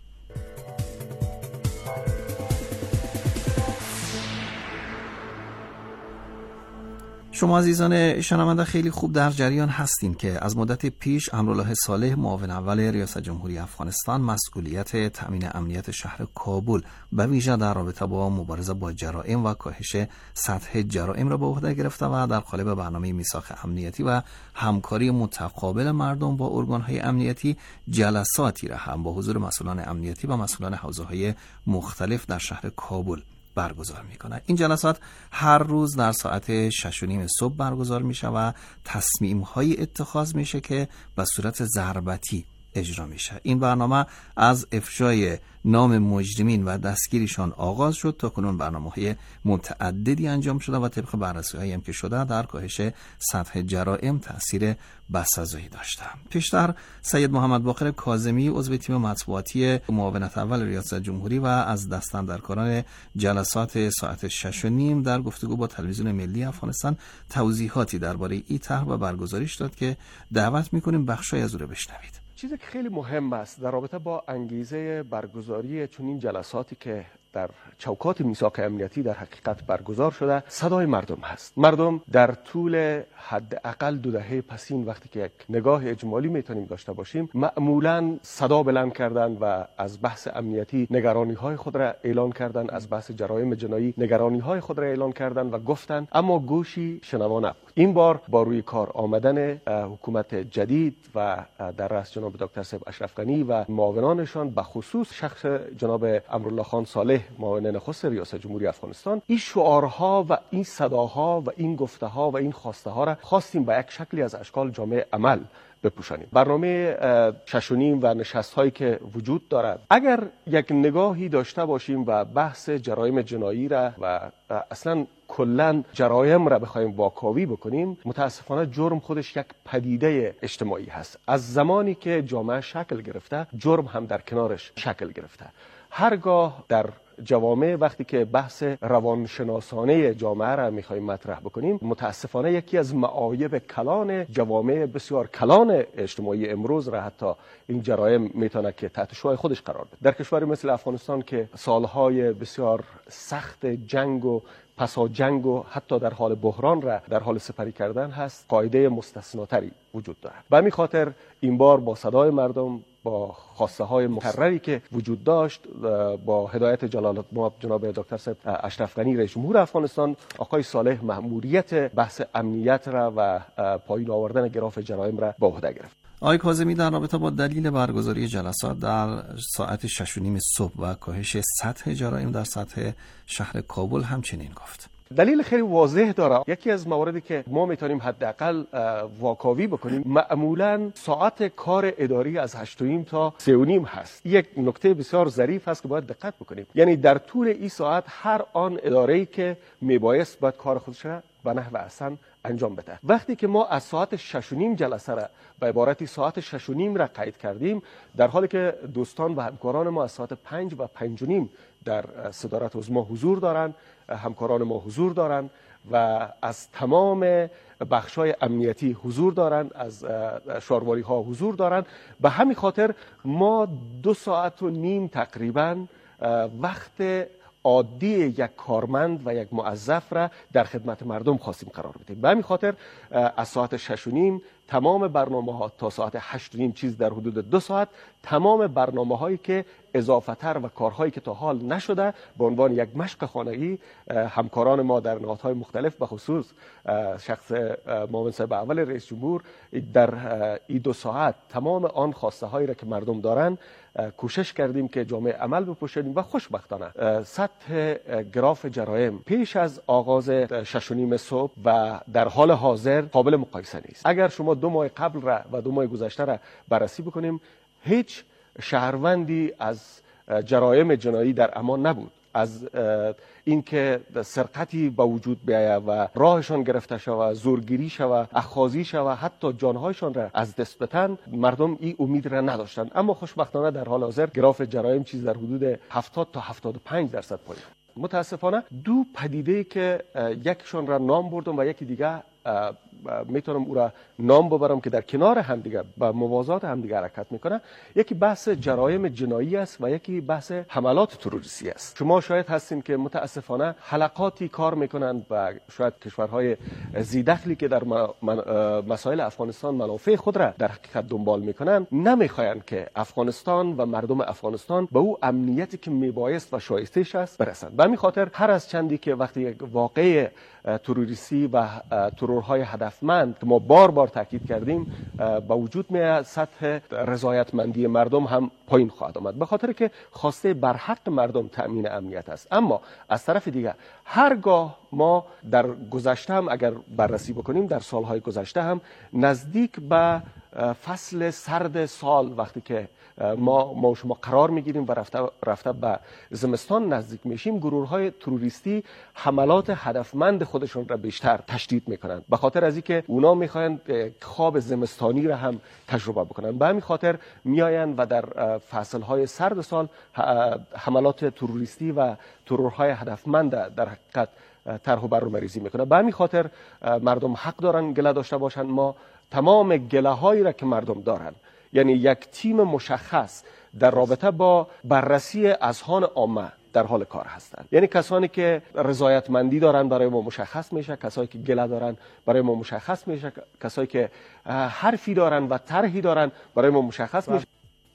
شما عزیزان شنونده خیلی خوب در جریان هستین که از مدت پیش امرالله صالح معاون اول ریاست جمهوری افغانستان مسئولیت تامین امنیت شهر کابل به ویژه در رابطه با مبارزه با جرائم و کاهش سطح جرائم را به عهده گرفته و در قالب برنامه میثاق امنیتی و همکاری متقابل مردم با ارگان‌های امنیتی جلساتی را هم با حضور مسئولان امنیتی و مسئولان حوزه‌های مختلف در شهر کابل برگزار میکنه. این جلسات هر روز در ساعت شش و نیم صبح برگزار میشه و تصمیم های اتخاذ میشه که به صورت ضربتی اجرا میشه. این برنامه از افشای نام مجرمین و دستگیریشان آغاز شد تا کنون برنامه‌های متعددی انجام شده و طبق بررسی‌هایی هم که شده در کاهش سطح جرائم تأثیر بسزایی داشته. پیشتر سید محمد باقر کاظمی عضو تیم مطبوعاتی معاونت اول ریاست جمهوری و از دستاندرکاران جلسات ساعت شش و نیم در گفتگو با تلویزیون ملی افغانستان توضیحاتی درباره این طرح و برگزاریش داد که دعوت می‌کنیم بخشی از اون رو بشنوید. چیزی که خیلی مهم است در رابطه با انگیزه برگزاری چنین جلساتی که در چوکات میثاق امنیتی در حقیقت برگزار شده، صدای مردم هست. مردم در طول حداقل دو دهه پسین وقتی که یک نگاه اجمالی میتونیم داشته باشیم، معمولا صدا بلند کردن و از بحث امنیتی نگرانی های خود را اعلان کردن، از بحث جرایم جنایی نگرانی های خود را اعلان کردن و گفتن، اما گوشی شنوا نبود. این بار با روی کار آمدن حکومت جدید و در رأس جناب دکتر صاحب اشرف غنی و معاونانشان، به خصوص شخص جناب امرالله خان صالح معاون نخست ریاست جمهوری افغانستان، این شعارها و این صداها و این گفته‌ها و این خواسته ها را خواستیم به یک شکلی از اشکال جامعه عمل بپوشانیم. برنامه شش و نیم و نشست هایی که وجود دارد، اگر یک نگاهی داشته باشیم و بحث جرایم جنایی را و اصلا کلا جرایم را بخوایم واکاوی بکنیم، متاسفانه جرم خودش یک پدیده اجتماعی هست. از زمانی که جامعه شکل گرفته، جرم هم در کنارش شکل گرفته. هرگاه در جوامع وقتی که بحث روانشناسانه جامعه را میخوایم مطرح بکنیم، متاسفانه یکی از معایب کلان جوامع بسیار کلان اجتماعی امروز را حتی این جرایم میتونه که تحت شعاع خودش قرار بده. در کشوری مثل افغانستان که سالهای بسیار سخت جنگ و پسا جنگ و حتی در حال بحران را در حال سپری کردن هست، قاعده مستثناتری وجود دارد. به همین خاطر این بار با صدای مردم، با خواسته های مکرری که وجود داشت، با هدایت جلالت مآب جناب دکتر صاحب اشرف غنی رئیس جمهور افغانستان، آقای صالح مأموریت بحث امنیت را و پایین آوردن گراف جرایم را به عهده گرفت. آقای کاظمی در رابطه با دلیل برگزاری جلسات در ساعت شش و نیم صبح و کاهش سطح جرایم در سطح شهر کابل همچنین گفت. دلیل خیلی واضح داره. یکی از مواردی که ما میتونیم حداقل واکاوی بکنیم، معمولا ساعت کار اداری از هشت و نیم تا سه و نیم هست. یک نکته بسیار ظریف هست که باید دقت بکنیم. یعنی در طول این ساعت هر آن اداره‌ای که میبایست باید کار خودش را به نحو احسن انجام بده. وقتی که ما از ساعت شش و نیم جلسه را به عبارتی ساعت شش و نیم را قید کردیم، در حالی که دوستان و همکاران ما از ساعت پنج و پنج و نیم در صدارت عظما حضور دارند، همکاران ما حضور دارند و از تمام بخشای امنیتی حضور دارند، از شاروالی ها حضور دارند. به همین خاطر ما دو ساعت و نیم تقریبا وقت عادی یک کارمند و یک موظف را در خدمت مردم خواستیم قرار بدیم. به همین خاطر از ساعت شش و نیم تمام برنامه ها تا ساعت هشت و نیم، چیز در حدود دو ساعت، تمام برنامه هایی که اضافه تر و کارهایی که تا حال نشده به عنوان یک مشق خانگی همکاران ما در نهادهای مختلف به خصوص شخص معاون صاحب اول رئیس جمهور در این دو ساعت تمام آن خواسته هایی را که مردم دارن کوشش کردیم که جامعه عمل بپوشانیم و خوشبختانه سطح گراف جرایم پیش از آغاز شش و نیم صبح و در حال حاضر قابل مقایسه نیست. اگر شما دو ماه قبل را و دو ماه گذشته را بررسی بکنیم، هیچ شهروندی از جرایم جنایی در امان نبود. از اینکه سرقتی به وجود بیاید و راهشان گرفته شود، زورگیری شود، اخاذی شود، حتی جانهایشان را از دست بدن، مردم این امید را نداشتند. اما خوشبختانه در حال حاضر گراف جرایم چیز در حدود هفتاد تا هفتاد و پنج درصد پایین. متاسفانه دو پدیده که یکشون را نام بردم و یکی دیگه میتونم او را نام ببرم که در کنار همدیگر و موازات همدیگر حرکت میکنه. یکی بحث جرایم جنایی است و یکی بحث حملات تروریستی است. شما شاید هستین که متاسفانه حلقاتی کار میکنند و شاید کشورهای ذی‌دخلی که در مسائل افغانستان منافع خود را در حقیقت دنبال میکنند نمیخواین که افغانستان و مردم افغانستان به او امنیتی که میبایست و شایسته‌اش است برسند. به همین خاطر هر از چندی که وقتی یک واقعه تروریستی و ترورهای هدفمند که ما بار بار تاکید کردیم با وجود میاد، سطح رضایتمندی مردم هم پایین خواهد آمد، به خاطر که خواسته بر حق مردم تأمین امنیت است. اما از طرف دیگر هرگاه ما در گذشته هم اگر بررسی بکنیم، در سالهای گذشته هم نزدیک به فصل سرد سال وقتی که ما ما شما قرار میگیریم و رفته رفته به زمستان نزدیک میشیم، گروه‌های تروریستی حملات هدفمند خودشون را بیشتر تشدید میکنند، به خاطر از اینکه اونا میخواین خواب زمستانی را هم تجربه بکنن. به همین خاطر میآیند و در فصل‌های سرد سال حملات تروریستی و ترورهای هدفمند در حقیقت طرح و برنامه‌ریزی میکنه. به همین خاطر مردم حق دارن گله داشته باشن. ما تمام گله هایی را که مردم دارن، یعنی یک تیم مشخص در رابطه با بررسی اذهان عامه در حال کار هستند. یعنی کسانی که رضایتمندی دارن برای ما مشخص میشه، کسایی که گله دارن برای ما مشخص میشه، کسایی که حرفی دارن و طرحی دارن برای ما مشخص میشه.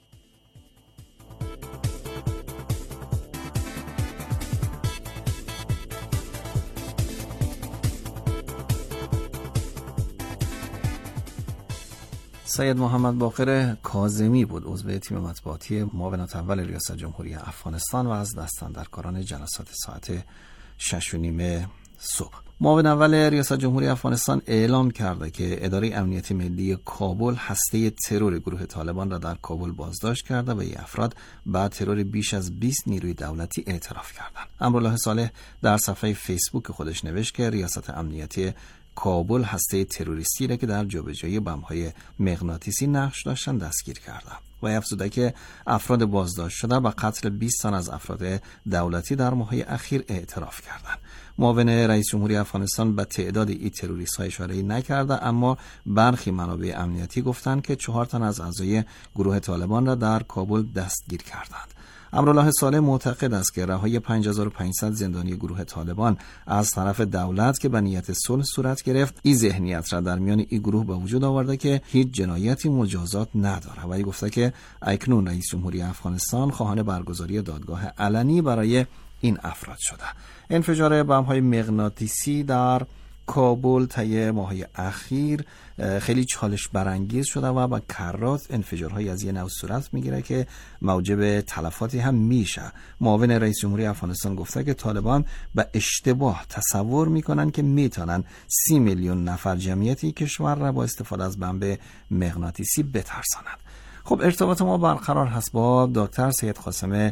سید محمد باقر کاظمی بود، عضو تیم مطبوعاتی معاونت اول ریاست جمهوری افغانستان و از دستاندرکاران جلسات ساعت شش و نیم صبح. معاون اول ریاست جمهوری افغانستان اعلام کرده که اداره امنیتی ملی کابل هسته ترور گروه طالبان را در کابل بازداشت کرده و این افراد بعد ترور بیش از بیست نیروی دولتی اعتراف کردند. امرالله صالح در صفحه فیسبوک خودش نوشت که ریاست امنیتی کابل هسته تروریستی را که در جابجایی بمب‌های مغناطیسی نقش داشتند دستگیر کرده و افزوده که افراد بازداشت شده به قتل بیست تن از افراد دولتی در ماه‌های اخیر اعتراف کردند. معاون رئیس جمهوری افغانستان به تعداد این تروریست‌ها اشاره نکرده، اما برخی منابع امنیتی گفتند که چهار تن از اعضای گروه طالبان را در کابل دستگیر کردند. امرالله صالح معتقد است که رهایی پنج هزار و پانصد زندانی گروه طالبان از طرف دولت که به نیت صلح صورت گرفت، این ذهنیت را در میان این گروه به وجود آورده که هیچ جنایتی مجازات نداره. ولی گفته که اکنون رئیس جمهوری افغانستان خواهان برگزاری دادگاه علنی برای این افراد شده. انفجار بمب‌های مغناطیسی در کابل طی ماه‌های اخیر خیلی چالش برانگیز شده و با کرات انفجارهای از یه نوع صورت میگیره که موجب تلفاتی هم میشه. معاون رئیس جمهوری افغانستان گفته که طالبان به اشتباه تصور میکنن که میتونن سی میلیون نفر جمعیتی کشور را با استفاده از بمب مغناطیسی بترسانند. خب ارتباط ما برقرار هست با دکتر سید قاسم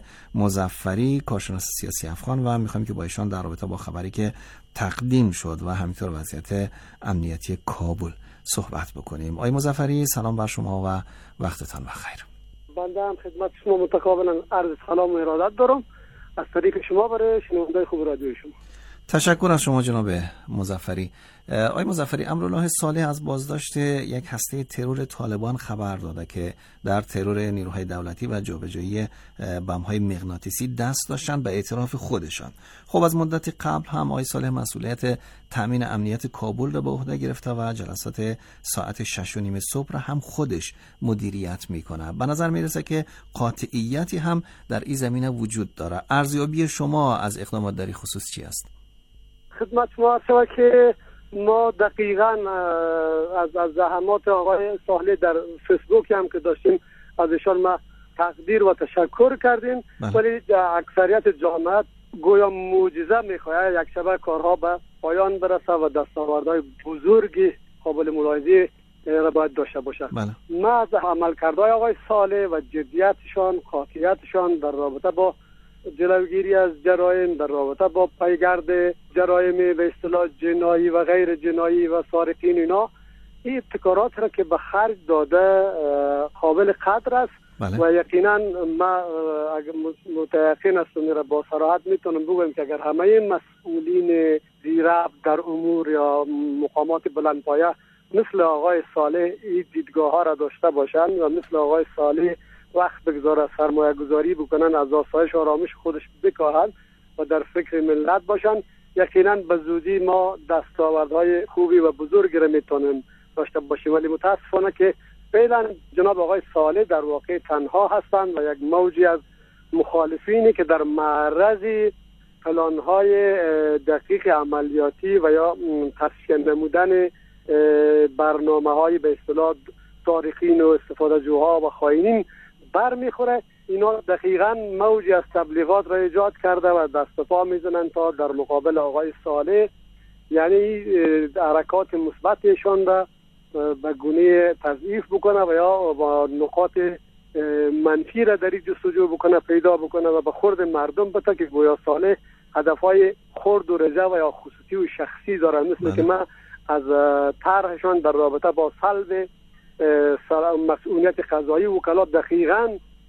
مظفری، کارشناس سیاسی افغان، و میخوایم که با ایشان در رابطه با خبری که تقدیم شد و همینطور وضعیت امنیتی کابل صحبت بکنیم. آقای مظفری سلام بر شما و وقتتان بخیر. بنده هم خدمت شما متقابلا عرض سلام و ارادت دارم از طریق شما برای شنوندگان خوب رادیو شما. تشکر از شما جناب مظفری. آقای مظفری، امرالله صالح از بازداشت یک هسته ترور طالبان خبر داده که در ترور نیروهای دولتی و جابجایی بم‌های مغناطیسی دست داشتن به اعتراف خودشان. خب از مدت قبل هم آقای صالح مسئولیت تامین امنیت کابل را به عهده گرفته و جلسات ساعت شش و نیم صبح را هم خودش مدیریت میکنه. به نظر میرسه که قاطعیتی هم در این زمینه وجود داره. ارزیابی شما از اقدامات در این خصوص چی است؟ خدمت شما هست که ما دقیقاً از از زحمات آقای صالح در فیسبوک هم که داشتیم از ایشان ما تقدیر و تشکر کردیم، ولی اکثریت جامعه گویا معجزه میخواهد یک شبه کارها به پایان برسه و دستاوردهای بزرگی قابل ملاحظه را باید داشته باشد. ما از عملکردهای آقای صالح و جدیتشان، قاطعیتشان در رابطه با جلوگیری از جرایم، در رابطه با پیگرد جرایم به اصطلاح جنایی و غیر جنایی و سارقین، اینا این ابتکارات را که به خرج داده قابل قدر است. بله. و یقینا ما متأکد هستم را با صراحت میتونم بگویم که اگر همه مسئولین زیراب در امور یا مقامات بلندپایه مثل آقای صالح این دیدگاه ها را داشته باشند و مثل آقای صالح وقت بگذاره سرمایه گذاری بکنن، از آسایش و آرامش خودش بکاهند و در فکر ملت باشند، یقینا به زودی ما دستاوردهای خوبی و بزرگی را میتونیم داشته باشیم. ولی متاسفانه که فعلا جناب آقای صالح در واقع تنها هستند و یک موجی از مخالفینی که در معرض پلانهای دقیق عملیاتی و یا تسکین نمودن برنامه های به اصطلاح سارقین و استفاده جوها و خائنین برمیخوره، اینا دقیقاً موجی از تبلیغات را ایجاد کرده و دست و پا میزنن تا در مقابل آقای صالح، یعنی حرکات مثبتشون را به گونه تضعیف بکنه و یا با نقاط منفی را در این جستجو بکنه، پیدا بکنه و به خورد مردم بده که گویا صالح هدفهای خرد و رضا و یا خصوصی و شخصی داره، مثل که من از طرحشان در رابطه با سلب مسئولیت قضایی وکلا دقیقاً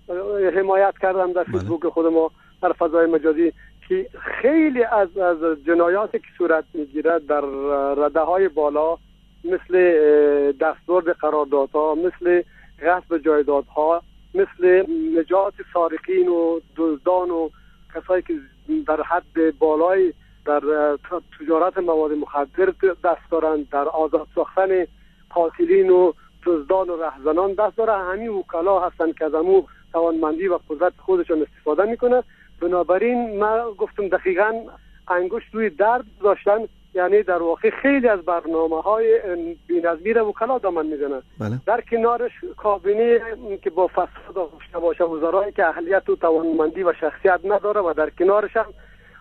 حمایت کردم در فیسبوک خودم و در فضای مجازی که خیلی از از جنایاتی که صورت میگیره در رده های بالا مثل دستبرد قراردادها، مثل غصب جایدادها، مثل نجات سارقین و دزدان و کسایی که در حد بالای در تجارت مواد مخدر دست دارند، در آزاد ساختن قاتلین و دزدان و رهزنان دست داره، همین وکلا هستن که از همون توانمندی و قدرت خودشون استفاده میکنه. بنابراین من گفتم دقیقاً انگشت روی درد داشتن، یعنی در واقع خیلی از برنامه های بی‌نظمی را وکلا دامن میزنن. بله. در کنارش کابینه که با فساد آغشته باشه، وزرایی که اهلیت و توانمندی و شخصیت نداره و در کنارش هم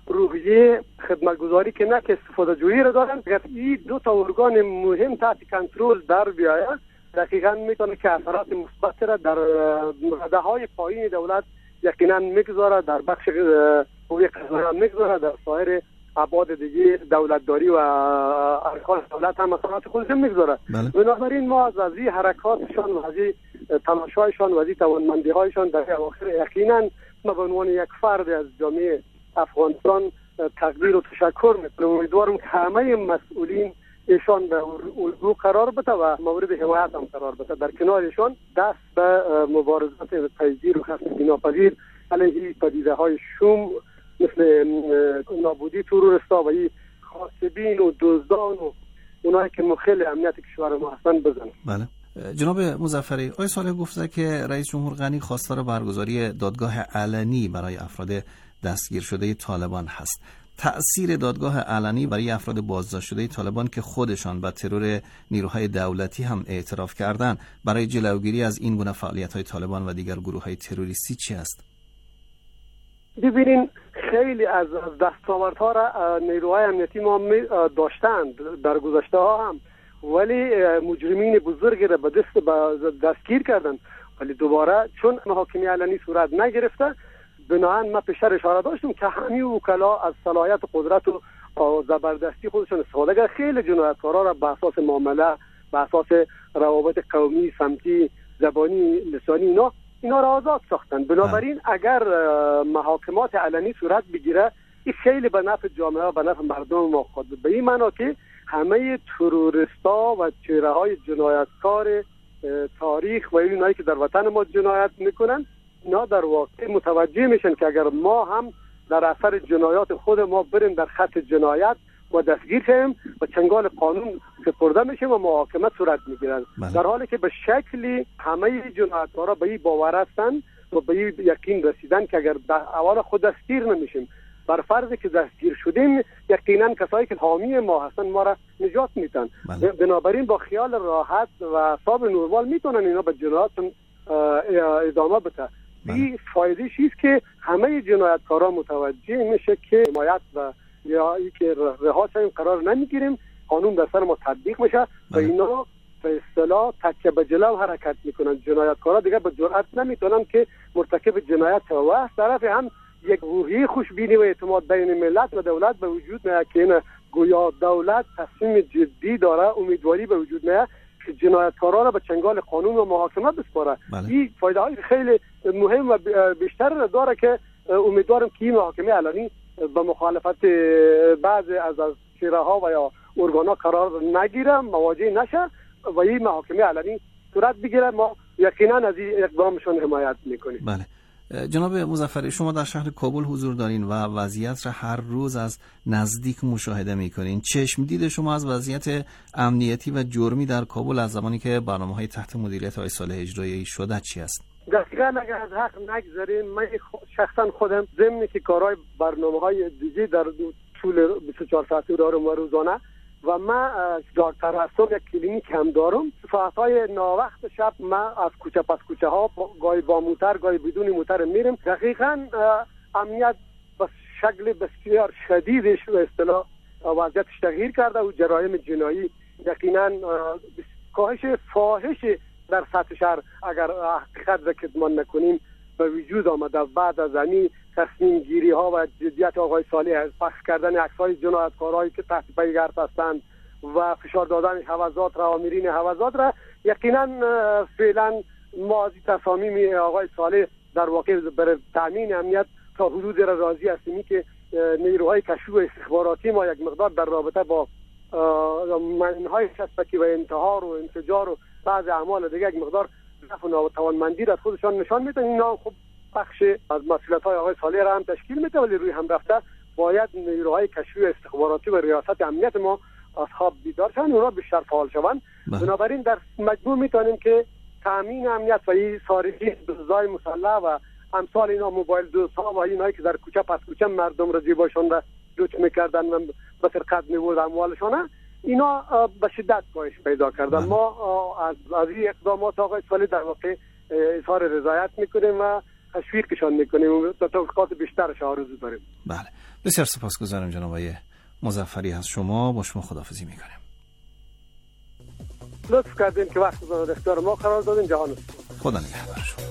روحیه خدمتگزاری که نه که استفاده جویی را دارن، اگر این دو تا ارگان مهم تحت کنترل در بیاید دقیقاً میتونه که اثرات مثبت را در رده های پایین دولت یقینا میگذاره، در بخش قوه قضاییه میگذاره، در سایر ابعاد دیگه دولتداری و ارکان دولت هم اثرات خودش میگذاره. بنابراین ما از این حرکاتشان و از این تلاش‌هایشان و از این توانمندی‌هایشان در اواخر یقینا ما به عنوان یک فرد از جامعه افغانستان تقدیر و تشکر میکنم. امیدوارم که همه مسئولین ایشان به الگو قرار بده و مورد حمایت هم قرار بده، در کنارشان دست به مبارزات پذیر و خصم ناپذیر علیه پدیده های شوم مثل نابودی تروریستا و این خاصبین و دزدان و اونایی که مخل امنیت کشور ما هستن بزنن. بله. جناب مظفری، آقای صالح گفته که رئیس جمهور غنی خواستار برگزاری دادگاه علنی برای افراد دستگیر شده طالبان هست. تأثیر دادگاه علنی برای افراد بازداشت شده طالبان که خودشان با ترور نیروهای دولتی هم اعتراف کردند برای جلوگیری از این گونه فعالیت‌های طالبان و دیگر گروه‌های تروریستی چی است؟ ببینین خیلی از دستاوردها را نیروهای امنیتی ما داشتند در گذشته ها هم، ولی مجرمین بزرگی را به دست دستگیر کردند، ولی دوباره چون محاکمه علنی صورت نگرفته، بنابراین ما پیشتر اشاره داشتیم که همین وکلا از صلاحیت قدرت و زبردستی خودشون استفاده کردن، خیلی جنایتکارا را به اساس معامله، به اساس روابط قومی، سمتی، زبانی، لسانی اینا اینا را آزاد ساختن. بنابراین اگر محاکمات علنی صورت بگیره این خیلی به نفع جامعه و به نفع مردم ما خود بود. به این معنا که همه تروریستا و چهره های جنایتکار تاریخ و اینایی که در وطن ما جنایت میکنن، اینا در واقع متوجه میشن که اگر ما هم در اثر جنایات خود ما بریم در خط جنایت و دستگیر شیم و چنگال قانون سپرده میشیم و محاکمه صورت میگیرن. در حالی که به شکلی همه جنایتکارا به این باور هستن و به این یقین رسیدن که اگر اول خود دستگیر نمیشیم، بر فرضی که دستگیر شدیم، یقینا کسایی که حامی ما هستن ما را نجات میدن. بنابراین با خیال راحت و حساب نورمال میتونن اینا به جنایت ادامه بده. این فایده چیست که همه جنایتکارا متوجه میشه که حمایت و یا ای که رها شیم قرار نمیگیریم، قانون در سر ما تطبیق میشه و اینا به اصطلاح تکه به جلو حرکت میکنن. جنایتکارا دیگه به جرأت نمیتونن که مرتکب جنایت شوند. و از طرف هم یک روحیه خوشبینی و اعتماد بین ملت و دولت به وجود میاد که این گویا دولت تصمیم جدی داره، امیدواری به وجود میاد که جنایتکارا را به چنگال قانون و محاکمه بسپاره. این فایده های خیلی مهم و بیشتر داره که امیدوارم که این محاکمه علنی به مخالفت بعضی از از چهره ها و یا ارگانا قرار نگیره، مواجه نشه و این محاکمه علنی صورت بگیره. ما یقینا از این اقدامشون حمایت میکنیم. بله جناب مظفری، شما در شهر کابل حضور دارین و وضعیت را هر روز از نزدیک مشاهده میکنین. چشم دید شما از وضعیت امنیتی و جرمی در کابل از زمانی که برنامه‌های تحت مدیریت آقای صالح اجرایی شده چی است؟ دقیقاً اگر از حق نگذاریم، من شخصا خودم ضمن که کارهای برنامه‌های دیگه در طول بیست و چهار ساعته دارم و روزانه و من دکتر هستم، یک کلینیک هم دارم. ساعت‌های ناوقت شب من از کوچه پس کوچه ها گاهی با موتر گاهی بدون موتر میرم. دقیقاً امنیت به شکل بسیار شدیدش به اصطلاح وضعیتش تغییر کرده و جرایم جنایی یقینا کاهش فاحش در سطح شهر اگر حقیقت را کتمان نکنیم به وجود آمده. بعد از این تصمیم گیری ها و جدیت آقای صالح، پخش کردن عکس های جنایتکارایی که تحت پیگرد هستند و فشار دادن حوزات را، آمرین حوزات را، یقینا فعلا ما از تصامیم آقای صالح در واقع برای تامین امنیت تا حدود را راضی هستیم که نیروهای کشف و استخباراتی ما یک مقدار در رابطه با منهای شستکی و انتحار و انفجار و بعض اعمال دیگه یک مقدار ضعف و ناتوانمندی را خودشان نشان میدن. اینا خب بخش از مسئولیت‌های آقای صالح را هم تشکیل میده، ولی روی هم رفته باید نیروهای کشفی و استخباراتی و ریاست امنیت ما از خواب بیدار شوند، اونا بیشتر فعال شوند. بنابراین در مجموع میتونیم که تامین امنیت و این صارفین دزدای مسلح و امثال اینا، موبایل دوزها و اینایی که در کوچه پس کوچه مردم را جیباشون را لوچ میکردن و به سرقت میبرد اموالشون، اینا به شدت کاهش پیدا کردن. ما از از این اقدامات آقای صالح در واقع اظهار رضایت میکنیم و تشویقشان میکنیم و توقعات بیشترش آرزو داریم. بله بسیار سپاسگزارم جناب آقای مظفری از شما. با شما خداحافظی میکنیم. لطف کردین که وقت در اختیار ما قرار دادین. جهان خدا نگهدار شما.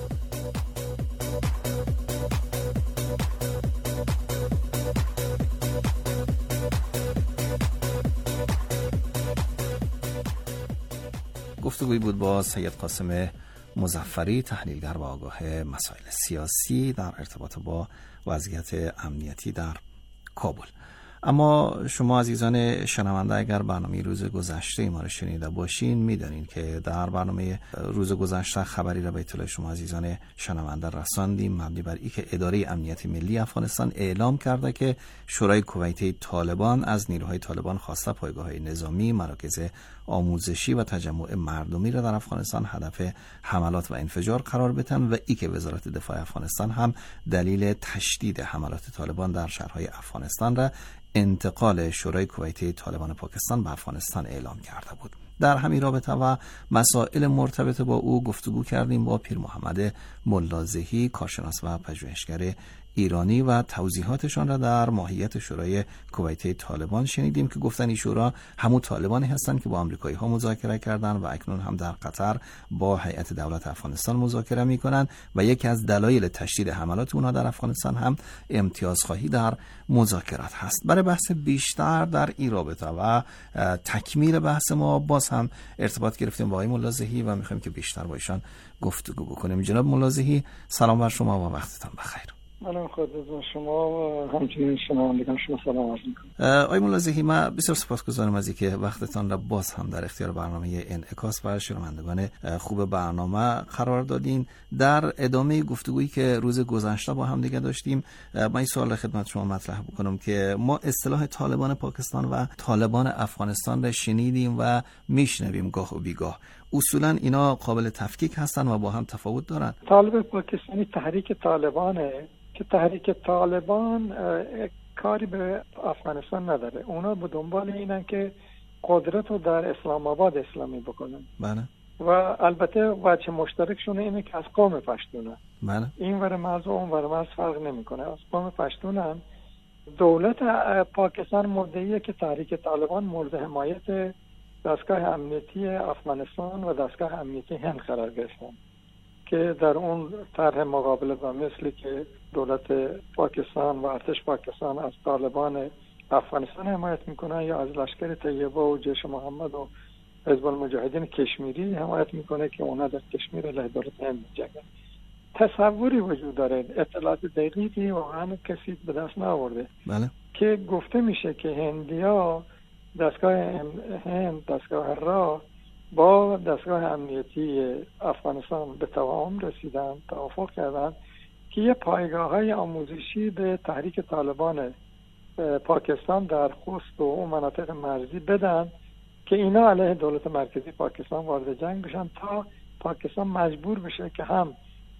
گفتگویی بود با سید قاسم مظفری، تحلیلگر و آگاه مسائل سیاسی در ارتباط با وضعیت امنیتی در کابل. اما شما عزیزان شنونده اگر برنامه روز گذشته ما رو شنیده باشین میدانین که در برنامه روز گذشته خبری را به اطلاع شما عزیزان شنونده رساندیم مبنی بر اینکه اداره امنیت ملی افغانستان اعلام کرده که شورای کویتی طالبان از نیروهای طالبان خواسته پایگاه‌های نظامی، مراکز آموزشی و تجمع مردمی را در افغانستان هدف حملات و انفجار قرار بدن و ای که وزارت دفاع افغانستان هم دلیل تشدید حملات طالبان در شهرهای افغانستان را انتقال شورای کویتی طالبان پاکستان به افغانستان اعلام کرده بود. در همین رابطه و مسائل مرتبط با او گفتگو کردیم با پیر محمد ملازهی، کارشناس و پژوهشگر ایرانی و توضیحاتشان را در ماهیت شورای کویتی طالبان شنیدیم که گفتن این شورا همون طالبانی هستند که با آمریکایی ها مذاکره کردند و اکنون هم در قطر با هیئت دولت افغانستان مذاکره میکنند و یکی از دلایل تشدید حملات اونها در افغانستان هم امتیازخواهی در مذاکرات هست. برای بحث بیشتر در این رابطه و تکمیل بحث ما باز هم ارتباط گرفتیم با آقای ملازهی و میخوایم که بیشتر با ایشان گفتگو بکنیم. جناب ملازهی سلام بر شما و وقتتان بخیر. من خود از شما و همچنین شنوندگان شما سلام عرض می‌کنم. آقای ملازحی، من بسیار سپاسگزارم از اینکه وقتتان را باز هم در اختیار برنامه انعکاس و شنوندگان خوب برنامه قرار دادین. در ادامه گفتگویی که روز گذشته با هم دیگه داشتیم، من این سوال خدمت شما مطرح بکنم که ما اصطلاح طالبان پاکستان و طالبان افغانستان را شنیدیم و میشنویم گاه و بیگاه. اصولا اینا قابل تفکیک هستن و با هم تفاوت دارن؟ طالب پاکستانی تحریک طالبانه که تحریک طالبان کاری به افغانستان نداره. اونا به دنبال اینن که قدرت رو در اسلام آباد اسلامی بکنن. بله. و البته وجه مشترکشون اینه که از قوم پشتونه. بله. این ور مرز و اون ور مرز فرق نمیکنه. از قوم پشتونن. دولت پاکستان مدعیه که تحریک طالبان مورد حمایت دستگاه امنیتی افغانستان و دستگاه امنیتی هند قرار گرفتن که در اون طرح مقابله با مثلی که دولت پاکستان و ارتش پاکستان از طالبان افغانستان حمایت میکنه یا از لشکر طیبه و جیش محمد و حزب المجاهدین کشمیری حمایت میکنه که اونا در کشمیر علیه دولت هند میجنگن. تصوری وجود داره، اطلاعات دقیقی واقعا کسی به دست نآورده. بله. که گفته میشه که هندیا دستگاه هند دستگاه را با دستگاه امنیتی افغانستان به توافق رسیدن، توافق کردن که یه پایگاه‌های آموزشی به تحریک طالبان پاکستان در خوست و اون مناطق مرزی بدن که اینا علیه دولت مرکزی پاکستان وارد جنگ بشن تا پاکستان مجبور بشه که هم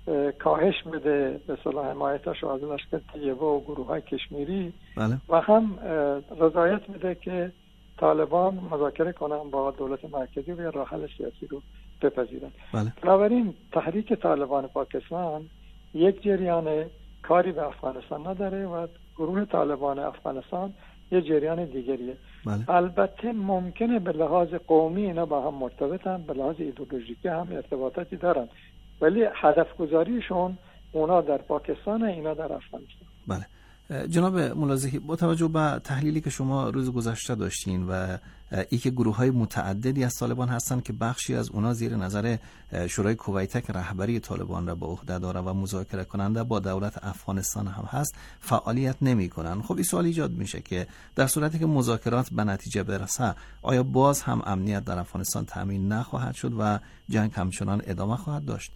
کاهش بده به صلاح حمایتش از لشکر طیبه و گروه‌های کشمیری. بله. و هم رضایت بده که طالبان مذاکره کنن با دولت مرکزی و راه حل سیاسی رو بپذیرن. بله. بنابراین تحریک طالبان پاکستان یک جریان کاری به افغانستان نداره و گروه طالبان افغانستان یک جریان دیگریه. بله. البته ممکنه به لحاظ قومی اینا با هم مرتبطن، به لحاظ ایدئولوژیکی هم ارتباطاتی دارن، ولی هدف گذاریشون اونا در پاکستان، اینا در افغانستان. بله. جناب ملازحی، با توجه به تحلیلی که شما روز گذشته داشتین و ای که گروه های متعددی از طالبان هستن که بخشی از اونا زیر نظر شورای کویت که رهبری طالبان را به عهده داره و مذاکره کننده با دولت افغانستان هم هست فعالیت نمی کنن، خب این سوال ایجاد میشه که در صورتی که مذاکرات به نتیجه برسه آیا باز هم امنیت در افغانستان تامین نخواهد شد و جنگ همچنان ادامه خواهد داشت؟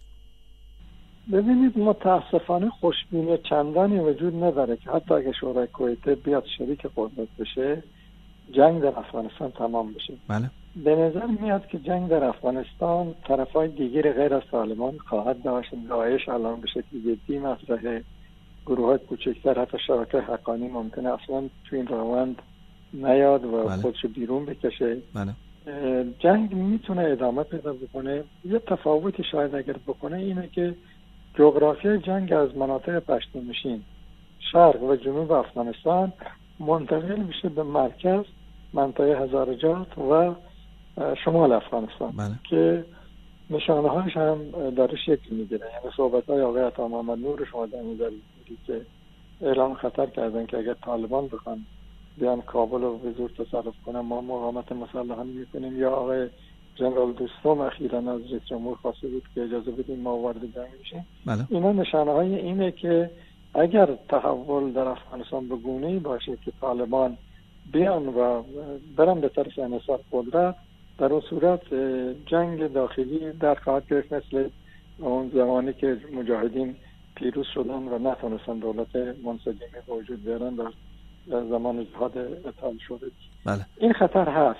ببینید، متاسفانه خوشبینی چندانی وجود نداره که حتی اگه شورای کویت بیاد شریک قدرت بشه جنگ در افغانستان تمام بشه. بله. به نظر میاد که جنگ در افغانستان طرفای دیگر غیر از طالبان خواهد داشت. داعش الان به شکل جدی مطرحه، گروه های کوچکتر حتی شبکه حقانی ممکنه اصلا تو این روند نیاد و بله. خودش بیرون بکشه. بله. جنگ میتونه ادامه پیدا بکنه. یه تفاوتی شاید اگر بکنه اینه که جغرافیای جنگ از مناطق پشتونشین شرق و جنوب افغانستان منتقل میشه به مرکز منطقه هزارجات و شمال افغانستان. بله. که نشانه هایش هم داره شکل میگیره. یعنی صحبت های آقای عطا محمد نور شما در نظر میگیری که اعلام خطر کردن که اگر طالبان بخوان بیان کابل رو به زور تصرف کنن ما مقاومت مسلحانه میکنیم، یا آقای جنرال دوستم اخیراً از رئیس جمهور خواسته بود که اجازه بدیم ما وارد جنگ بشیم. بله. اینا نشانه های اینه که اگر تحول در افغانستان به گونه‌ای باشه که طالبان بیان و برن به طرف انحصار قدرت، در اون صورت جنگ داخلی در خواهد گرفت، مثل اون زمانی که مجاهدین پیروز شدن و نتونستن دولت منسجمی به وجود بیارن در زمان جهاد اطلاع شده. بله. این خطر هست،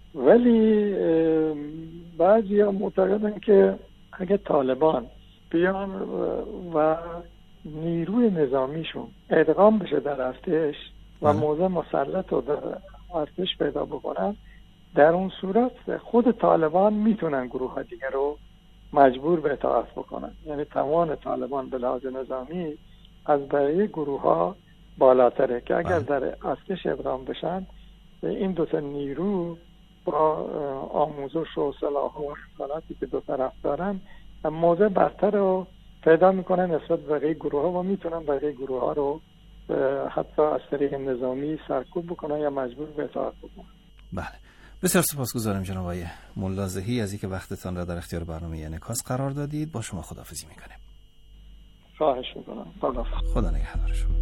ولی بعضی ها معتقدن که اگه طالبان بیان و نیروی نظامیشون ادغام بشه در ارتش و موضع مسلط رو در ارتش پیدا بکنن، در اون صورت خود طالبان میتونن گروه ها دیگر رو مجبور به اطاعت بکنن. یعنی توان طالبان به لحاظ نظامی از بقیه گروه ها بالاتره که اگر در ارتش ادغام بشن این دوتا نیرو با آموزش و سلاح و خصوصیاتی که دو طرف دارن موضع برتر رو پیدا میکنن نسبت به بقیه گروه ها و میتونن بقیه گروه ها رو حتی از طریق نظامی سرکوب بکنن یا مجبور به اطاعت بکنن. بله، بسیار سپاسگزارم جناب آقای ملازحی از اینکه وقتتان را در اختیار برنامه انعکاس قرار دادید. با شما خداحافظی میکنیم. خواهش میکنم. خدا خدا نگهدار شما.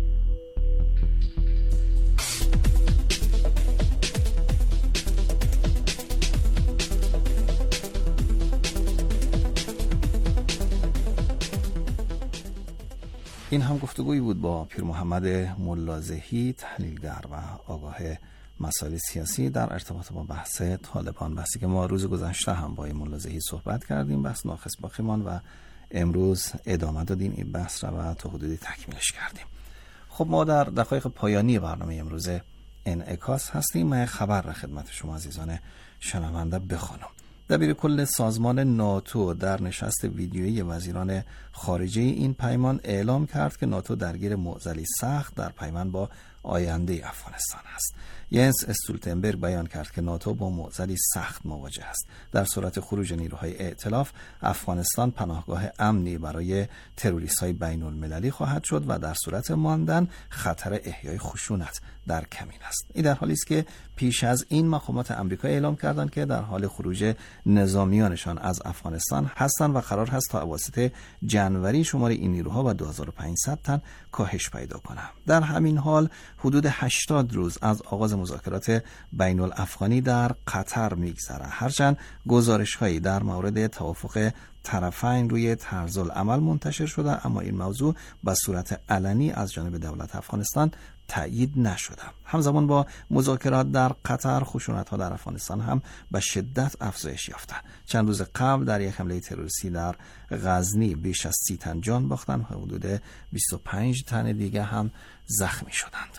این هم گفتگویی بود با پیر محمد ملازهی، تحلیلگر و آگاه مسائل سیاسی در ارتباط با بحث طالبان، بحثی که ما روز گذشته هم با ملازهی صحبت کردیم، بحث ناقص باقیمان، و امروز ادامه دادیم این بحث را و تا حدودی تکمیلش کردیم. خب ما در دقایق پایانی برنامه امروز انعکاس هستیم. من خبر را خدمت شما عزیزان شنونده بخوانم. دبیر کل سازمان ناتو در نشست ویدیویی وزیران خارجه این پیمان اعلام کرد که ناتو درگیر معضلی سخت در پیمان با آینده افغانستان است. ینس استولتنبرگ بیان کرد که ناتو با معضلی سخت مواجه است. در صورت خروج نیروهای ائتلاف، افغانستان پناهگاه امنی برای تروریست‌های بین المللی خواهد شد و در صورت ماندن خطر احیای خشونت در کمین است. این در حالی است که پیش از این مقامات آمریکا اعلام کردند که در حال خروج نظامیانشان از افغانستان هستند و قرار هست تا اواسط جنوری شمار این نیروها و دو هزار و پانصد تن کاهش پیدا کنند. در همین حال حدود هشتاد روز از آغاز مذاکرات بین الافغانی در قطر میگذره، هرچند گزارش‌هایی در مورد توافق طرفین روی طرز العمل منتشر شده، اما این موضوع به صورت علنی از جانب دولت افغانستان تأیید نشده. همزمان با مذاکرات در قطر، خشونت‌ها در افغانستان هم به شدت افزایش یافته. چند روز قبل در یک حمله تروریستی در غزنی بیش از سی تن جان باختند و حدود بیست و پنج تن دیگه هم زخمی شدند.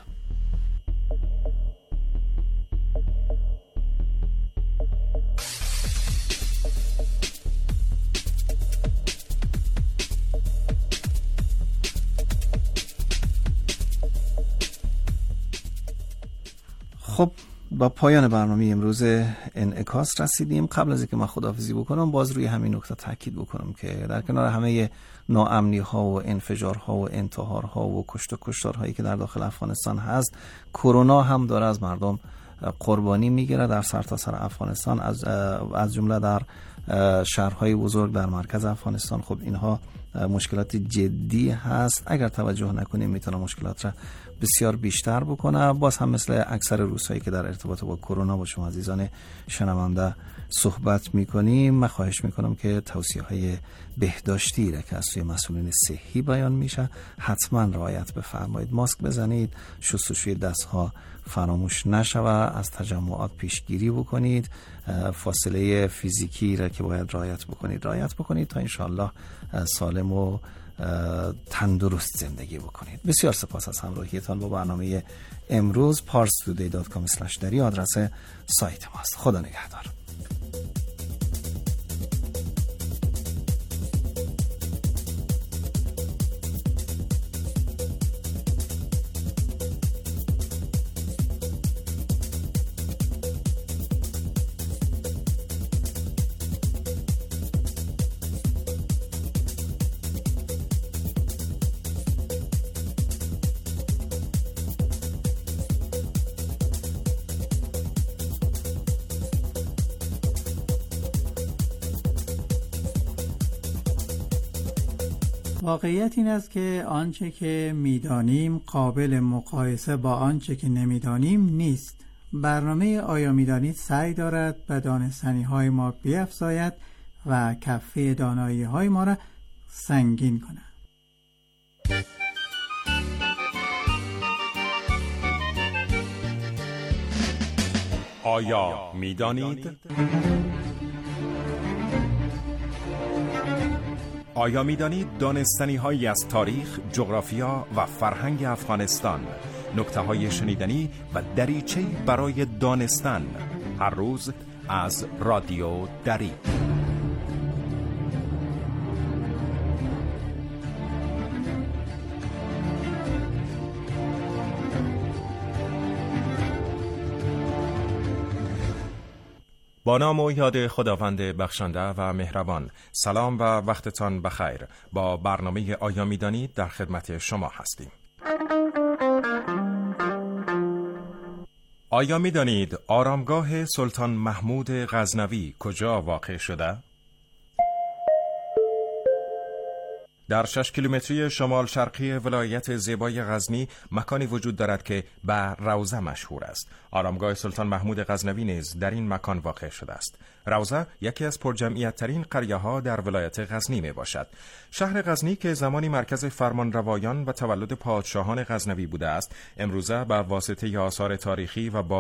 خب با پایان برنامه امروز انعکاس رسیدیم. قبل از اینکه من خداحافظی بکنم، باز روی همین نکته تاکید بکنم که در کنار همه ناامنی ها و انفجارها و انتحارها و کشت و کشتارهایی که در داخل افغانستان هست، کرونا هم داره از مردم قربانی میگیره در سرتاسر سر افغانستان، از از جمله در شهرهای بزرگ در مرکز افغانستان. خب اینها مشکلات جدی هست، اگر توجه نکنیم میتونه مشکلات را بسیار بیشتر بکنه. باز هم مثل اکثر روزهایی که در ارتباط با کرونا با شما عزیزان شنونده صحبت میکنیم، من خواهش میکنم که توصیه های بهداشتی را که از سوی مسئولین صحی بیان میشه حتما رعایت بفرمایید. ماسک بزنید، شستشوی دست ها فراموش نشوه، از تجمعات پیشگیری بکنید، فاصله فیزیکی را که باید رعایت بکنید رعایت بکنید تا انشاءالله سالم و تندرست زندگی بکنید. بسیار سپاس از همراهیتان با برنامه امروز. پارس تودی دات کام اسلش دری آدرس سایت ماست. خدا نگهدار. واقعیت این است که آنچه که می‌دانیم قابل مقایسه با آنچه که نمی‌دانیم نیست. برنامه آیا می‌دانید سعی دارد به دانستنی‌های ما بیفزاید و کفه دانایی‌های ما را سنگین کند. آیا می‌دانید؟ آیا می‌دانید دانستنی هایی از تاریخ، جغرافیا و فرهنگ افغانستان، نکته های شنیدنی و دریچه‌ای برای دانستن، هر روز از رادیو دری. با نام و یاد خداوند بخشنده و مهربان. سلام و وقتتان بخیر. با برنامه آیا می‌دانید در خدمت شما هستیم. آیا می‌دانید آرامگاه سلطان محمود غزنوی کجا واقع شده؟ در شش کیلومتری شمال شرقی ولایت زیبای غزنی مکانی وجود دارد که به روضه مشهور است. آرامگاه سلطان محمود غزنوی نیز در این مکان واقع شده است. روضه یکی از پرجمعیت ترین قریه ها در ولایت غزنی می باشد. شهر غزنی که زمانی مرکز فرمانروایان و تولد پادشاهان غزنوی بوده است، امروزه به واسطه آثار تاریخی و با